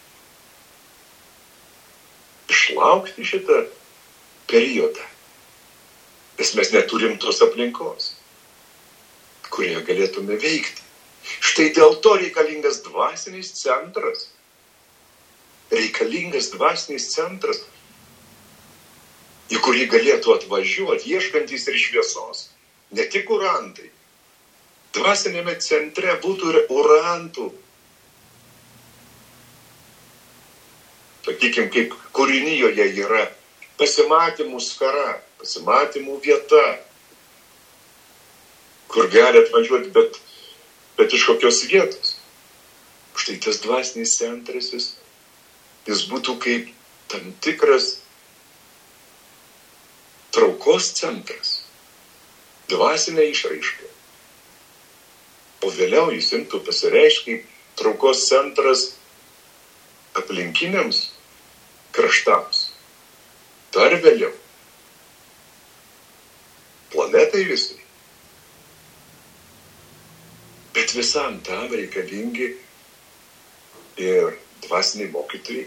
išlaukti šitą periodą. Nes mes neturim tos aplinkos, kurioje galėtume veikti. Štai dėl to reikalingas dvasinis centras. Reikalingas dvasinis centras, į kurį galėtų atvažiuoti, ieškantys ir šviesos. Ne tik urantai. Dvasinėme centre būtų ir urantų. Sakykime, kaip kūrinijoje yra pasimatymų sfera, pasimatymų vieta, kur gali atvažiuoti bet iš kokios vietos. Štai tas dvasinis centras, jis būtų kaip tam tikras traukos centras, dvasinė išraiška. O vėliau jis imtų pasireišti kaip traukos centras aplinkiniams kraštams. Dar vėliau. Planetai visai. Bet visam tam reikalingi ir dvasiniai mokytojai,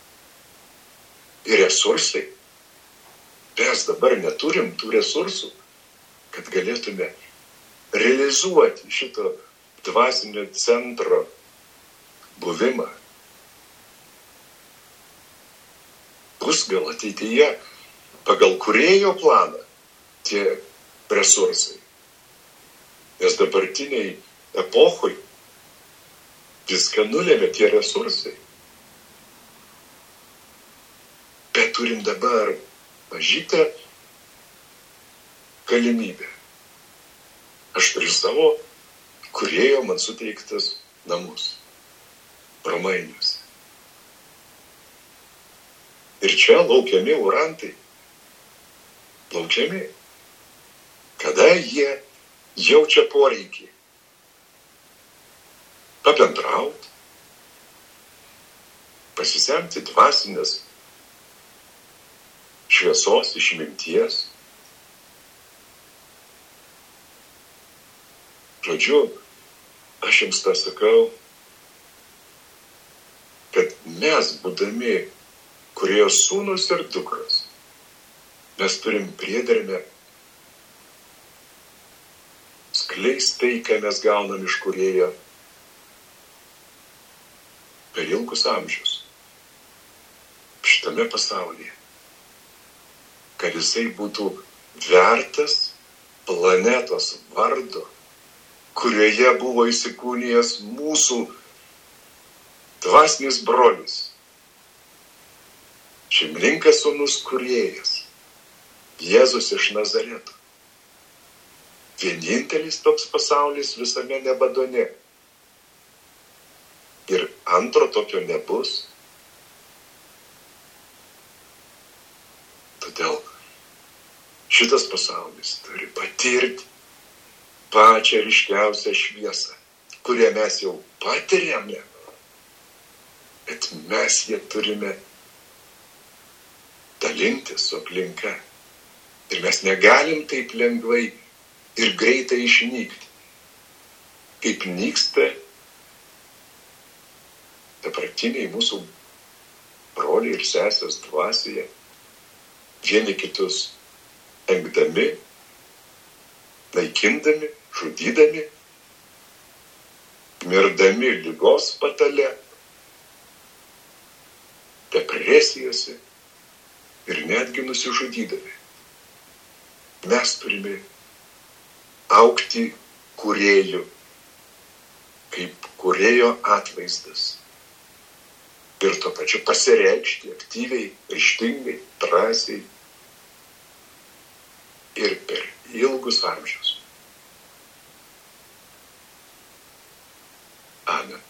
ir resursai. Mes dabar neturim tų resursų, kad galėtume realizuoti šito dvasinio centro buvimą. Bus gal ateityje pagal kūrėjo planą tie resursai. Nes dabartiniai epochoj viską nulėmė tie resursai. Bet turim dabar mažytę galimybę. Aš turiu savo kūrėjo man suteiktas namus. Romainiuose. Ir čia laukiami urantai. Laukiami. Kada jie jaučia poreikį. Pabendrauti. Pasisemti dvasinės šviesos, išminties. Žodžiu, aš jums tą sakau, kad mes, būdami kūrėjo sūnus ir dukros, mes turim priedermę skleisti tai, ką mes gaunam iš kūrėjo per ilgus amžius šitame pasaulyje, kad jisai būtų vertas planetos vardo, kurioje buvo įsikūnijęs mūsų dvasinis brolis, šeimininkas sūnus kūrėjas, Jėzus iš Nazareto. Vienintelis toks pasaulis visame Nebadone. antro tokio nebus. Todėl šitas pasaulis turi patirti pačią ryškiausią šviesą, kurią mes jau patiriame, bet mes ją turime dalintis su aplinka. Ir mes negalim taip lengvai ir greitai išnykti, kaip nyksta dabartiniai mūsų broliai ir sesės dvasioje, vieni kitus engdami, naikindami, žudydami, mirdami ligos patale, depresijose ir netgi nusižudydami. Mes turime augti kūrėjų, kaip kūrėjo atvaizdas. Ir tuo pačiu pasireikšti aktyviai, ryžtingai, drąsiai ir per ilgus amžius. Amen.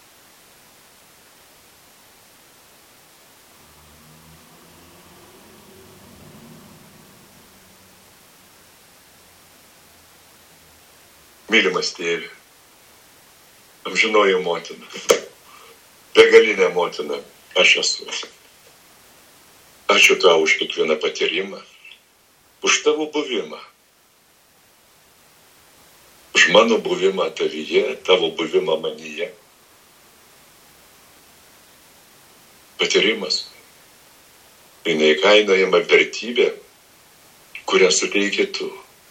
Mylimas Tėve, amžinoji motina, begalinė motina, aš esu. Ačiū Tau už kiekvieną patyrimą, už Tavo buvimą, už mano buvimą Tavyje, Tavo buvimą manyje. Patyrimas tai neįkainojama vertybė, kurią suteikia Tu.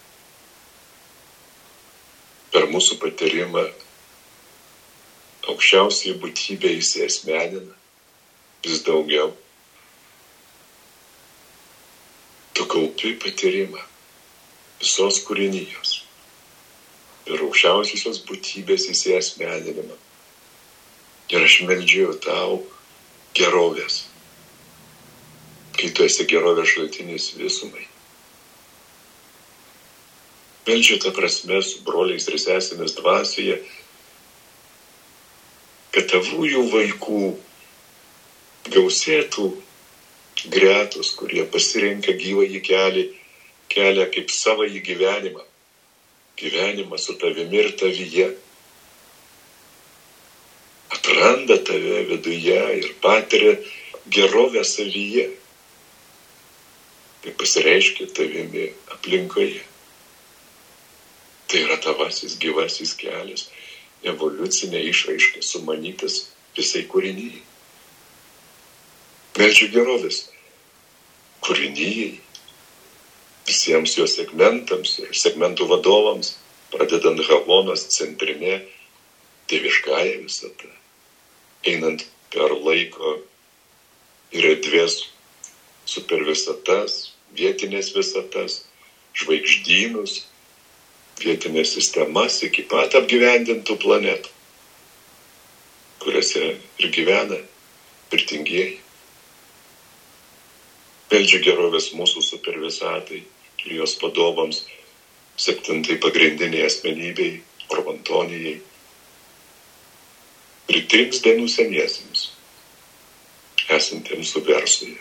Per mūsų patyrimą aukščiausiai būtybė įsiasmenina vis daugiau. Tu kaupi patyrimą visos kūrinijos ir aukščiausiosios būtybės įsiasmeninimą. Ir aš meldžiu Tau gerovės, kai Tu esi gerovės šaltinis visumai. Meldžiu tą prasme su broliais ir sesėmis dvasioje, kad Tavųjų vaikų gausėtų gretos, kurie pasirenka gyvąjį kelią kaip savąjį gyvenimą, gyvenimą su Tavimi ir Tavyje, atranda Tave viduje ir patiria gerovę savyje, tai pasireiškia Tavimi aplinkoje. Tai yra Tavasis gyvasis kelias, evoliucinė išraiška, sumanytas visai kūrinijai. Meldžiu gerovės kūrinijai, visiems jo segmentams ir segmentų vadovams, pradedant Havonos centrinė dieviškąja visata, einant per laiko ir erdvės supervisatas, vietinės visatas, žvaigždynus, vietinės sistemas iki pat apgyvendintų planetų, kuriuose ir gyvena turtingieji. Meldžiu gerovės mūsų supervisatai ir jos vadovams, 7 pagrindiniai asmenybei, Orvantonijai ir 3 dienų seniesiems, esantiems Suversoje.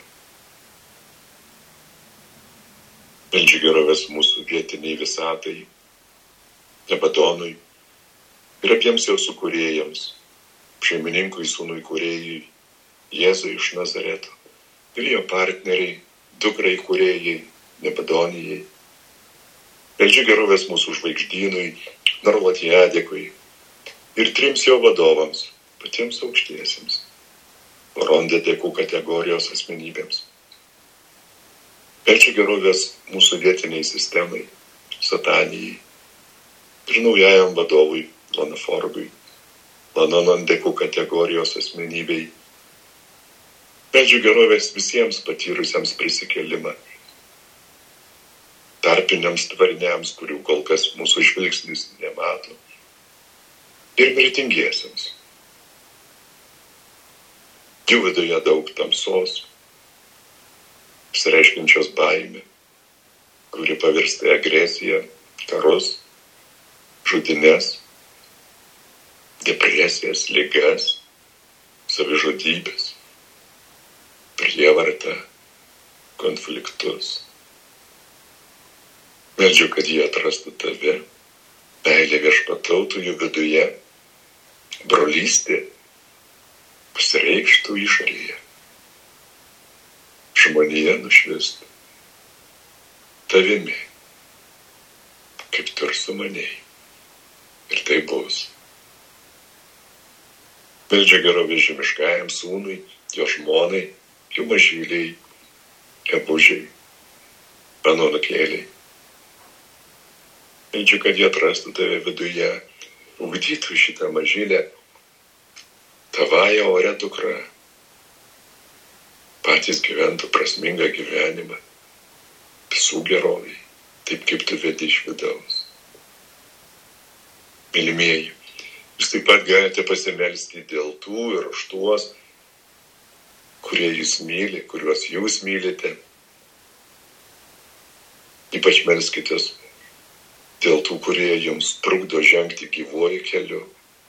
Meldžiu gerovės mūsų vietiniai visatai, Abadonui ir abiems jo sukūrėjams, šeimininkui, sūnui kūrėjui, Jėzui iš Nazareto ir jo partneriai, dukrai kūrėjai, Abadonijai. Meldžiu gerovės mūsų žvaigždynui, Narvatijadekui ir 3 jo vadovams, patiems aukštiesiems, Orondedekų kategorijos asmenybėms. Meldžiu gerovės mūsų vietiniai sistemai, Satanijai, ir naujajam vadovui, Lanaforgui, Lanonandekų kategorijos asmenybei. Meldžiu gerovės visiems patyrusiems prisikėlimą, tarpiniams tvariniams, kurių kol kas mūsų žvilgsnis nemato, ir mirtingiesiems. Jų viduje daug tamsos, apsireiškiančios baimė, kuri pavirsta agresiją, karus, žudines, depresijas, ligas, savižudybės, prievartą, konfliktus. Meldžiu, kad jie atrastų tave, meilė viešpatautų jų viduje, brolystė pasireikštų išorėje, žmonija nušvistų tavimi, kaip tu ir sumanėjai. Ir tai bus. Meldžiu gerovės žemiškajam sūnui, jo žmonai, jų mažyliai, ebužiai, anūkėliai. Meldžiu, kad jie atrastų tave viduje, ugdytų šitą mažylę, tavąją orę dukrą, patys gyventų prasmingą gyvenimą, visų gerovai, taip kaip tu vedi iš vidaus. Mylimieji, jūs taip pat galite pasimelsti dėl tų ir už tuos, kurie jūs myli, kuriuos jūs mylite. Ypač melskitės dėl tų, kurie jums trukdo žengti gyvuoju keliu.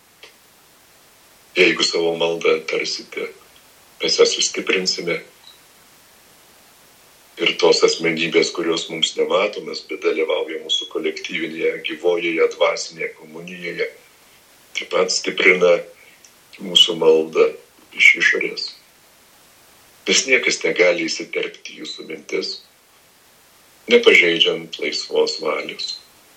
Jeigu savo maldą tarsite, mes ją sustiprinsime. Ir tos asmenybės, kurios mums nematomas, bet dalyvauja mūsų kolektyvinėje, gyvojoje, dvasinėje komunijoje, taip pat stiprina mūsų maldą iš išorės. Nes niekas negali įsiterpti jūsų mintis, nepažeidžiant laisvos valios.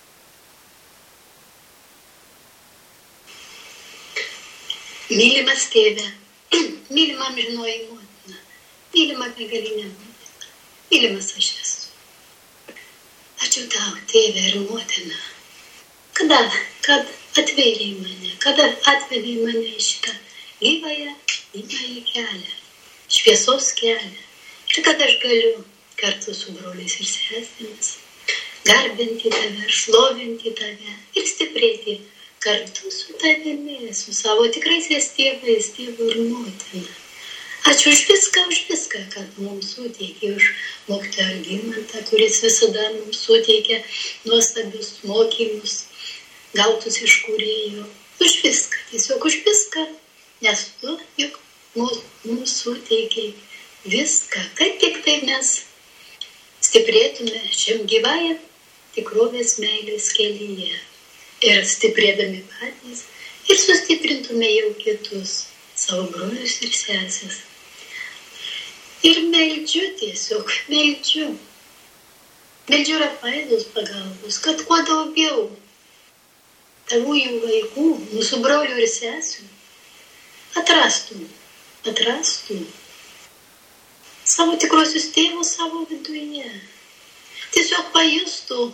Mylimas tėve, mylima amžinoji motina, mylima begalinė motina, mylimas aš esu. Ačiū tau, tėve ir motina, kad atvėrė mane, kad atvedė mane į šitą gyvąją kelią, šviesos kelią. Ir kad aš galiu kartu su broliais ir sesėmis garbinti tave, šlovinti tave ir stiprėti kartu su tavimi, su savo tikraisiais tėvais, tėvu ir motina. Ačiū už viską, kad mums suteikė, už mokytoją Algimantą, kuris visada mums suteikė nuostabius mokymus, gautus iš kūrėjo. Už viską, tiesiog už viską, nes tu juk mums suteikė viską, kad tik tai mes stiprėtume šiam gyvajam tikrovės meilės kelyje. Ir stiprėdami patys ir sustiprintume jau kitus, savo brolius ir sesės. Ir meldžiu tiesiog, meldžiu Rafailos pagalbos, kad kuo daugiau tavųjų vaikų, mūsų brolių ir sesių atrastų savo tikruosius tėvus savo viduje. Tiesiog pajustų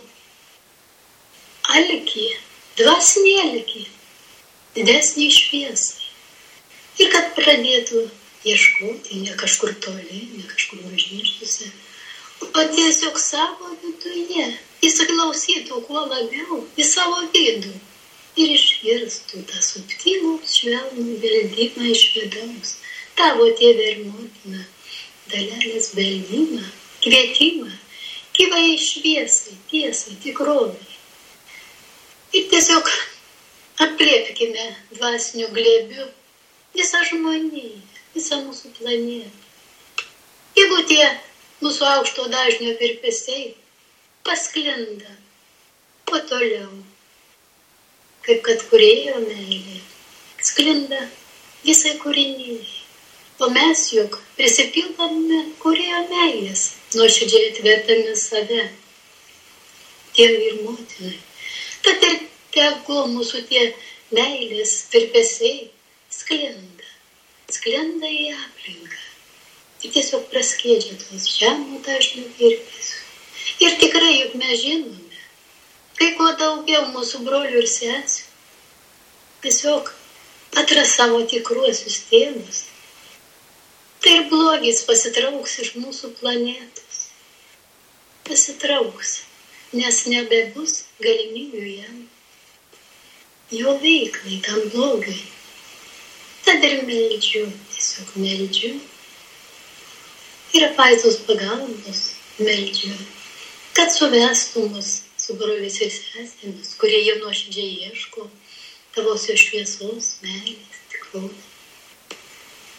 alkį, dvasinį alkį, didesnį šviesai. Ir kad pradėtų ieškoti ne kažkur toli, ne kažkur užmirštuose, o tiesiog savo viduje. Įsiklausytų kuo labiau į savo vidų ir išgirstų tą subtilų, švelnų beldimą iš vidaus. Tavo tėve ir motina, dalelės beldimą, kvietimą, gyvai šviesai, tiesai, tikrovai. Ir tiesiog apliepkime dvasinių glėbių visą žmoniją, visą mūsų planetą. Jeigu tie mūsų aukšto dažnio virpesiai pasklinda kuo toliau, kaip kad kūrėjo meilė, sklinda visai kūrinijai. O mes juk prisipildame kūrėjo meilės, nuoširdžiai atverdami save, tėvui ir motinai. Tad ir tegul mūsų tie meilės virpesiai sklinda į aplinką ir tiesiog praskiedžia tuos žemų dažnių virpesius. Ir tikrai juk mes žinome, kai kuo daugiau mūsų brolių ir sesių tiesiog atras savo tikruosius tėvus, tai ir blogis pasitrauks iš mūsų planetos. Pasitrauks, nes nebebus galimybių jam, jo veiklai, tam blogai. Tad ir meldžiu, tiesiog meldžiu. Ir Rafailos pagalbos meldžiu, kad suvestų mus su broliais ir sesėmis, kurie jau nuoširdžiai ieško tavosios šviesos, meilės, tikrovės.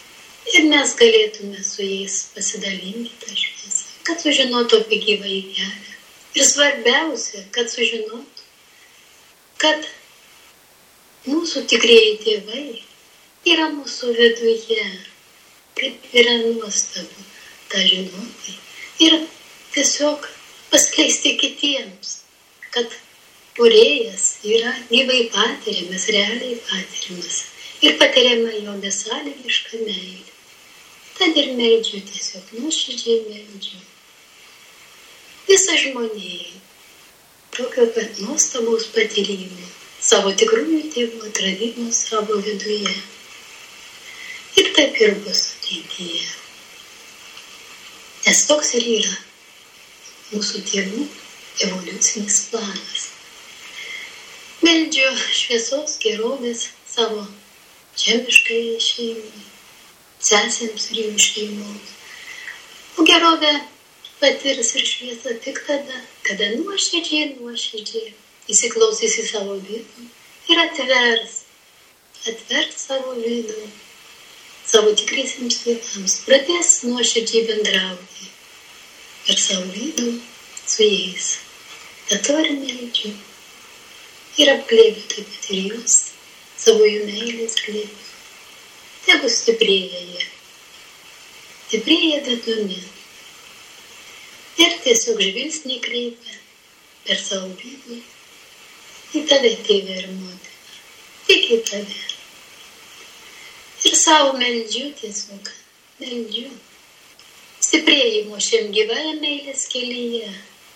ir mes galėtume su jais pasidalinti tą šviesą, kad sužinotų apie gyvąjį kelią. Ir svarbiausia, kad sužinotų, kad mūsų tikrieji tėvai yra mūsų viduje. Kaip yra nuostabu tą žinoti. Ir tiesiog paskleisti kitiems, kad kūrėjas yra gyvai patiriamas, realiai patiriamas. Ir patiriama jo besąlygiška meilė. Tad ir meldžiu, tiesiog nuoširdžiai meldžiu. Visą žmonijai tokio pat nuostabaus patyrimo, savo tikrųjų tėvų atradimo savo viduje. Ir taip ir bus ateityje. Nes toks ir yra mūsų tėvų evoliucinis planas. Meldžiu šviesos, gerovės savo žemiškai šeimai, sesėms ir jų šeimoms. O gerovę patirs ir šviesą tik tada, kada nuoširdžiai įsiklausys į savo vidų ir atvers savo vidų savo tikriesiems tėvams, pradės nuoširdžiai bendrauti per savo vidų su jais. Tad to ir meldžiu. Ir apglėbiu taip pat ir jūs, savo jų meilės glėbiu. Tegu stiprėja jie. Stiprėja vidumi. Ir tiesiog žvilgsnį kreipia per savo vidų į tave, tėvę ir motiną. Tik į tave. Ir savo meldžiu tiesiog, meldžiu. Stiprėjimo šiam gyvajam meilės kelyje.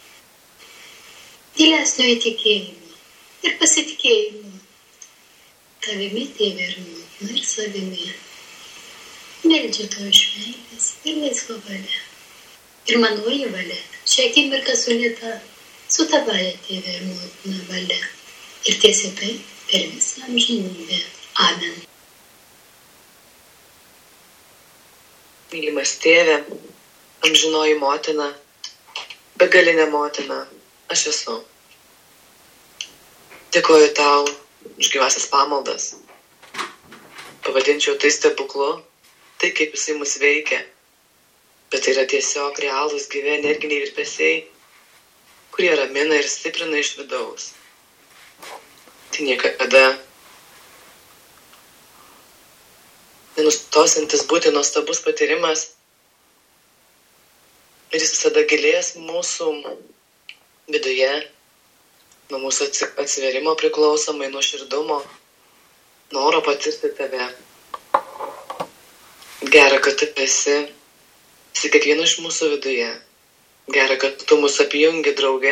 Gilesnio įtikėjimo ir pasitikėjimo. Tavimi, tėvė ir motina, ir savimi. Meldžiu to iš meilės ir laisva valia. Ir manoji valia, šią akimirką sulėta su tavąja tėvė ir motina valia. Ir tiesiai taip per visą amžinybę. Amen. Mylimas tėve, amžinoji motina, begalinė motina, aš esu. Dėkoju tau už gyvasias pamaldas. Pavadinčiau tai stebuklu, tai kaip jisai mus veikia. Bet tai yra tiesiog realūs gyvi energiniai virpesiai, kurie ramina ir stiprina iš vidaus. Tai niekada nenustosantis būti nuostabus patyrimas ir jis visada gilės mūsų viduje, nuo mūsų atsiverimo priklausomai, nuo širdumo, noro patirti tave. Gera, kad tu esi kiekvieno iš mūsų viduje. Gera, kad tu mus apjungi drauge,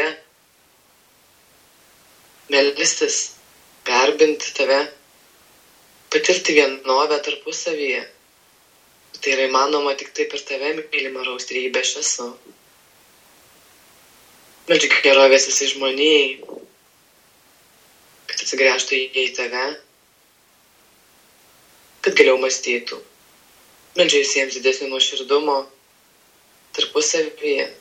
melstis, garbinti tave, patirti vienovę tarpusavyje. Tai yra įmanoma tik tai per tave, mylima raustrybė, aš esu. Meldžiu gerovės visai žmonijai, kad atsigręžtų į tave, kad giliau mąstytų. Meldžiu visiems didesnio nuoširdumo tarpusavyje.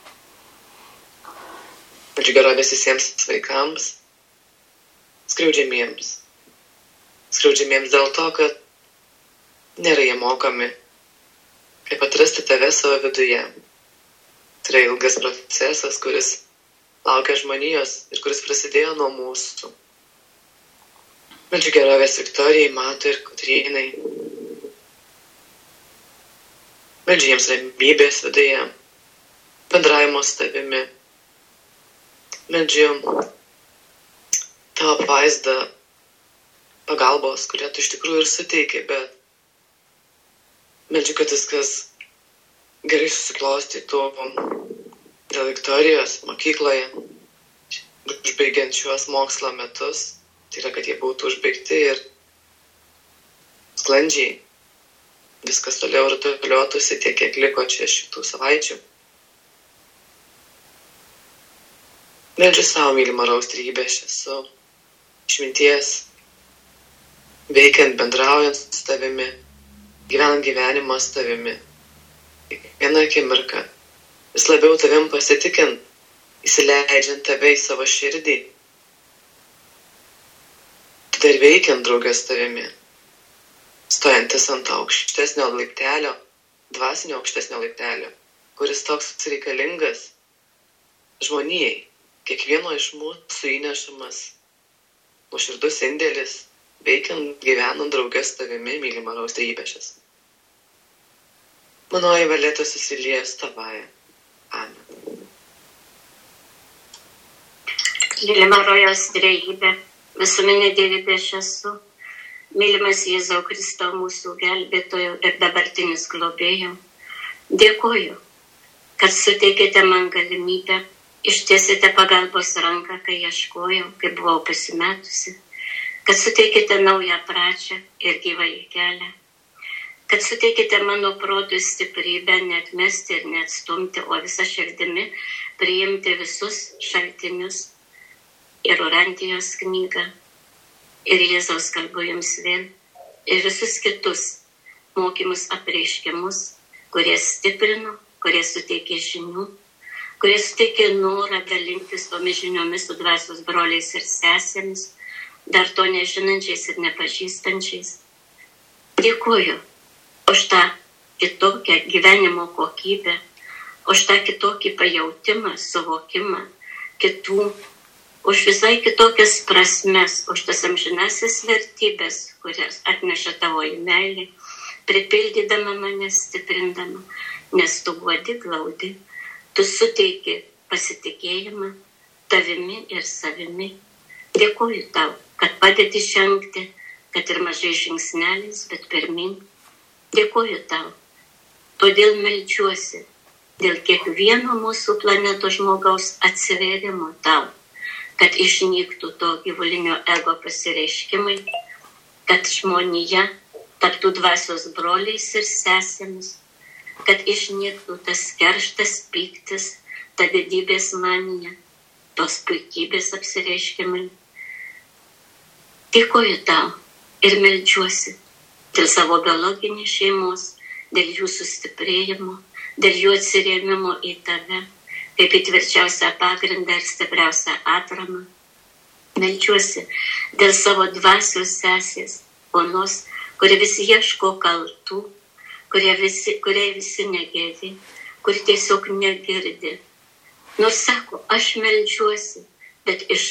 Meldžiu gerovės visiems vaikams, skriaudžiamiems. Skriaudžiamiems dėl to, kad nėra jie mokami, kaip atrasti tave savo viduje. Tai yra ilgas procesas, kuris laukia žmonijos ir kuris prasidėjo nuo mūsų. Meldžiu gerovės Viktorijai, Matui ir Kotrynai. Meldžiu jiems ramybės viduje, bendravimo su tavimi. Meldžiu tavo apvaizdą pagalbos, kurią tu iš tikrųjų ir suteiki, bet meldžiu, kad viskas gerai susiklostytų dėl Viktorijos mokykloje, užbaigiant šiuos mokslo metus, tai yra, kad jie būtų užbaigti ir sklandžiai viskas toliau rutuliuotųsi tiek, kiek liko čia šitų savaičių. Meldžiu savo mylimą raustrybę, aš esu išminties, veikiant, bendraujant su tavimi, gyvenant gyvenimą su tavimi. Kiekvieną akimirką, vis labiau tavim pasitikint, įsileidžiant tave į savo širdį, tada ir veikiant draugės tavimi. stojantis ant aukštesnio laiptelio, dvasinio aukštesnio laiptelio, kuris toks reikalingas žmonijai, kiekvieno iš mūsų įnešamas nuoširdus indėlis, veikiant, gyvenant draugės tavimi, mylima Rojaus trejybės. Manoji valia susilieja su tavąja. Amen. Mylima Rojaus trejybė, visuminė dievybė aš esu, mylimas Jėzau Kristau, mūsų gelbėtojo ir dabartinis globėjau, dėkoju, kad suteikėte man galimybę, ištiesėte pagalbos ranką, kai ieškojau, kai buvau pasimetusi, kad suteikėte naują pradžią ir gyvąjį kelią, kad suteikėte mano protui stiprybę neatmesti ir neatstumti, o visą širdimi priimti visus šaltinius ir Orantijos knygą, ir Jėzaus kalbu jums vėl, ir visus kitus mokymus apreiškimus, kurie stiprino, kurie suteikė žinių, kurie suteikė norą dalintis tomis žiniomis su dvasios broliais ir sesėmis, dar to nežinančiais ir nepažįstančiais. Dėkuoju už tą kitokią gyvenimo kokybę, už tą kitokį pajautimą, suvokimą kitų, už visai kitokias prasmes, už tas amžinasis vertybės, kurias atneša tavoji meilė, pripildydama mane, stiprindama, nes tu guodi, glaudi, tu suteiki pasitikėjimą tavimi ir savimi. Dėkuoju tau, kad padedi žengti, kad ir mažai žingsneliais, bet pirmin. Dėkuoju tau, todėl meldžiuosi dėl kiekvieno mūsų planetos žmogaus atsivėrimo tau, kad išnyktų to gyvulinio ego pasireiškimai, kad žmonija taptų dvasios broliais ir sesėmis, kad išnyktų tas kerštas, pyktis, ta didybės manija, tos puikybės apsireiškimai. Dėkoju tau ir meldžiuosi dėl savo biologinės šeimos, dėl jų sustiprėjimo, dėl jų atsirėmimo į tave, kaip į tvirčiausią pagrindą ir stipriausią atramą. Meldžiuosi dėl savo dvasios sesės, onos, kuri visi ieško kaltų, kurie visi negėdi, kuri tiesiog negirdi. Nors sako, aš meldžiuosi, bet iš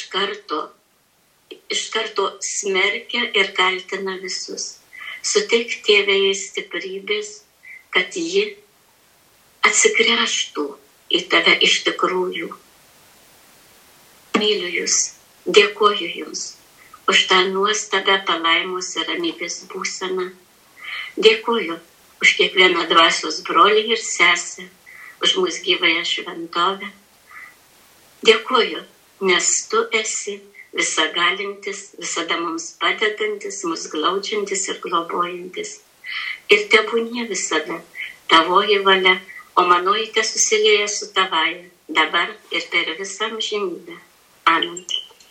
karto smerkia ir kaltina visus. Suteik Tėve jai stiprybės, kad ji atsigręžtų į tave iš tikrųjų. Myliu jūs, dėkoju jums už tą nuostabę palaimos ir ramybės būseną. Dėkoju už kiekvieną dvasios brolį ir sesę, už mūsų gyvąją šventovę. Dėkoju, nes tu esi visagalintis, visada mums padedantis, mus glaudžiantis ir globojantis. Ir tebūnie visada tavoji valia, o manoji tesusilieja su tavaja, dabar ir per visą amžinybę. Amen.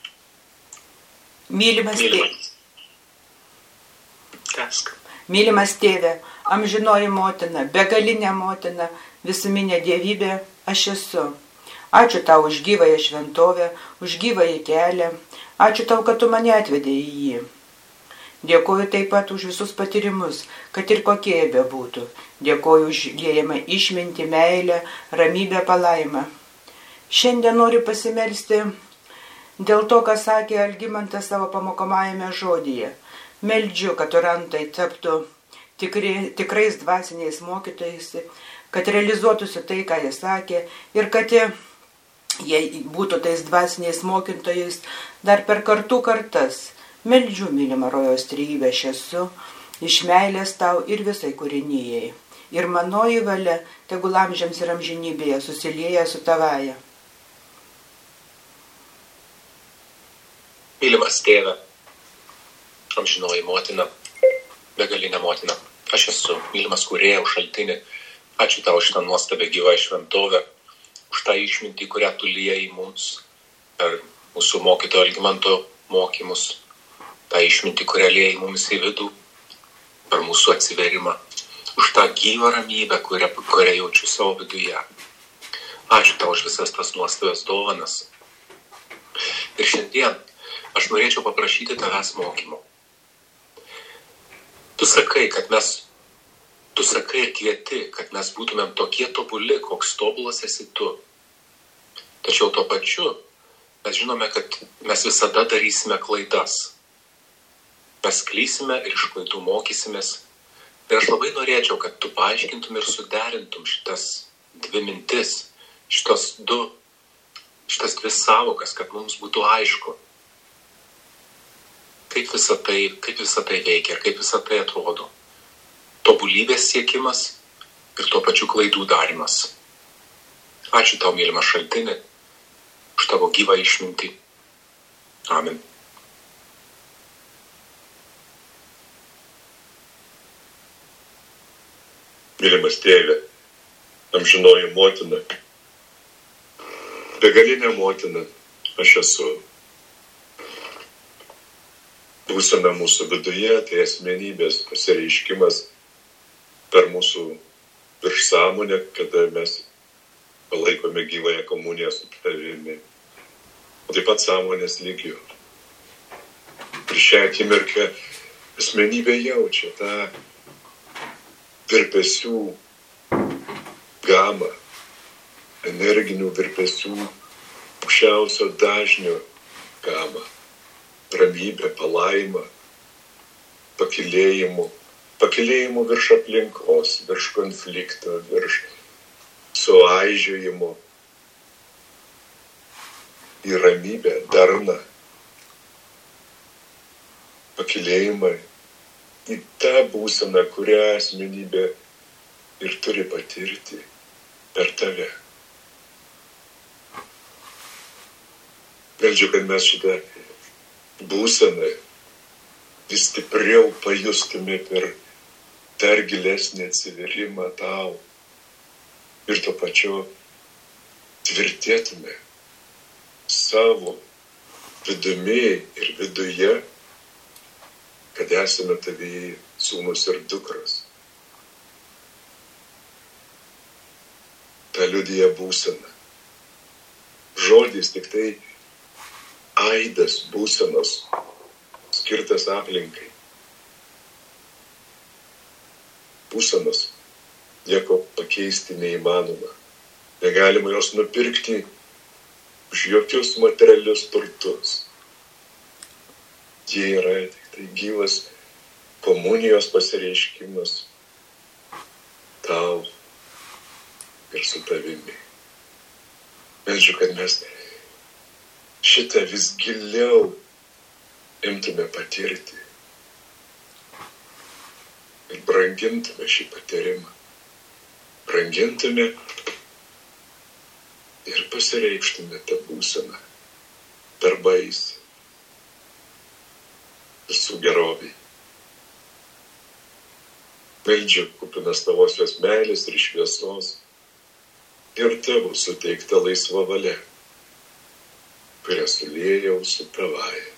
Mylimas Tėve, amžinoji motina, begalinė motina, visuminė dievybė, aš esu. Ačiū tau už gyvąją šventovę, už gyvąjį kelią. Ačiū tau, kad tu mane atvedė į jį. Dėkoju taip pat už visus patyrimus, kad ir kokie jie bebūtų. Dėkoju už liejamą išmintį, meilę, ramybę, palaimą. Šiandien noriu pasimelsti dėl to, ką sakė Algimantas savo pamokomajame žodyje. Meldžiu, kad orantai taptų tikrais dvasiniais mokytojais, kad realizuotųsi tai, ką jie sakė, ir kad jie būtų tais dvasiniais mokytojais dar per kartų kartas. Meldžiu, mylima Rojaus trejybė, aš esu, iš meilės tau ir visai kūrinijai. Ir manoji valia, tegul amžiams ir amžinybėje susilieja su tavaja. Mylimas Tėve, amžinoji motina, begalinė motina, aš esu, mylimas kūrėjau šaltinį, ačiū tau už tą nuostabę gyvą šventovę, už tą išmintį, kurią tu liejai mums per mūsų mokytojo Algimanto mokymus, tą išmintį, kurią liejai mums į vidų per mūsų atsiverimą, už tą gyvą ramybę, kurią jaučiu savo viduje. Ačiū tau už visas tas nuostabias dovanas. Ir šiandien aš norėčiau paprašyti tavęs mokymo. Tu sakai ir kvieti, kad mes būtumėm tokie tobuli, koks tobulas esi tu. Tačiau tuo pačiu mes žinome, kad mes visada darysime klaidas. Mes klysime ir iš klaidų mokysimės. Ir aš labai norėčiau, kad tu paaiškintum ir suderintum šitas dvi mintis, šitas dvi savokas, kad mums būtų aišku, kaip visa tai veikia ir kaip visa tai atrodo. Tobulybės siekimas ir tuo pačiu klaidų darimas. Ačiū tau, mylimas šaltinį, už tavo gyvą išmintį. Amen. Mylimas tėve, amžinoji motina, begalinė motina aš esu. Būsena mūsų viduje, tai asmenybės pasireiškimas per mūsų viršsąmonę, kada mes palaikome gyvąją komuniją su tavimi. O taip pat sąmonės lygiu. Ir šią akimirką asmenybė jaučia tą virpesių gamą, energinių virpesių aukščiausio dažnio gamą, ramybę, palaimą, pakilėjimų virš aplinkos, virš konflikto, virš suaižėjimo į ramybę, darną, pakilėjimą į tą būseną, kurią asmenybė ir turi patirti per tave. Meldžiu, kad mes šitą būseną vis stipriau pajustume per dar gilesnį atsiverimą tau ir tuo pačiu tvirtėtume savo vidumi ir viduje, kad esame tavyje sūnus ir dukros. Ta liudija būsena. Žodis tik tai aidas būsenos skirtas aplinkai. Būsenos nieko pakeisti neįmanoma. Negalima jos nupirkti už jokius materialius turtus. Jie yra tik tai gyvas komunijos pasireiškimas tau ir su tavimi. Meldžiu, kad mes šitą vis giliau imtume patirti ir brangintume šį patyrimą. Brangintume ir pasireikštume tą būseną darbais, visų geroviai. Meldžiu, kupinas tavosios meilės ir šviesos ir tavo suteikta laisva valia, kurią suliejau su tavąja.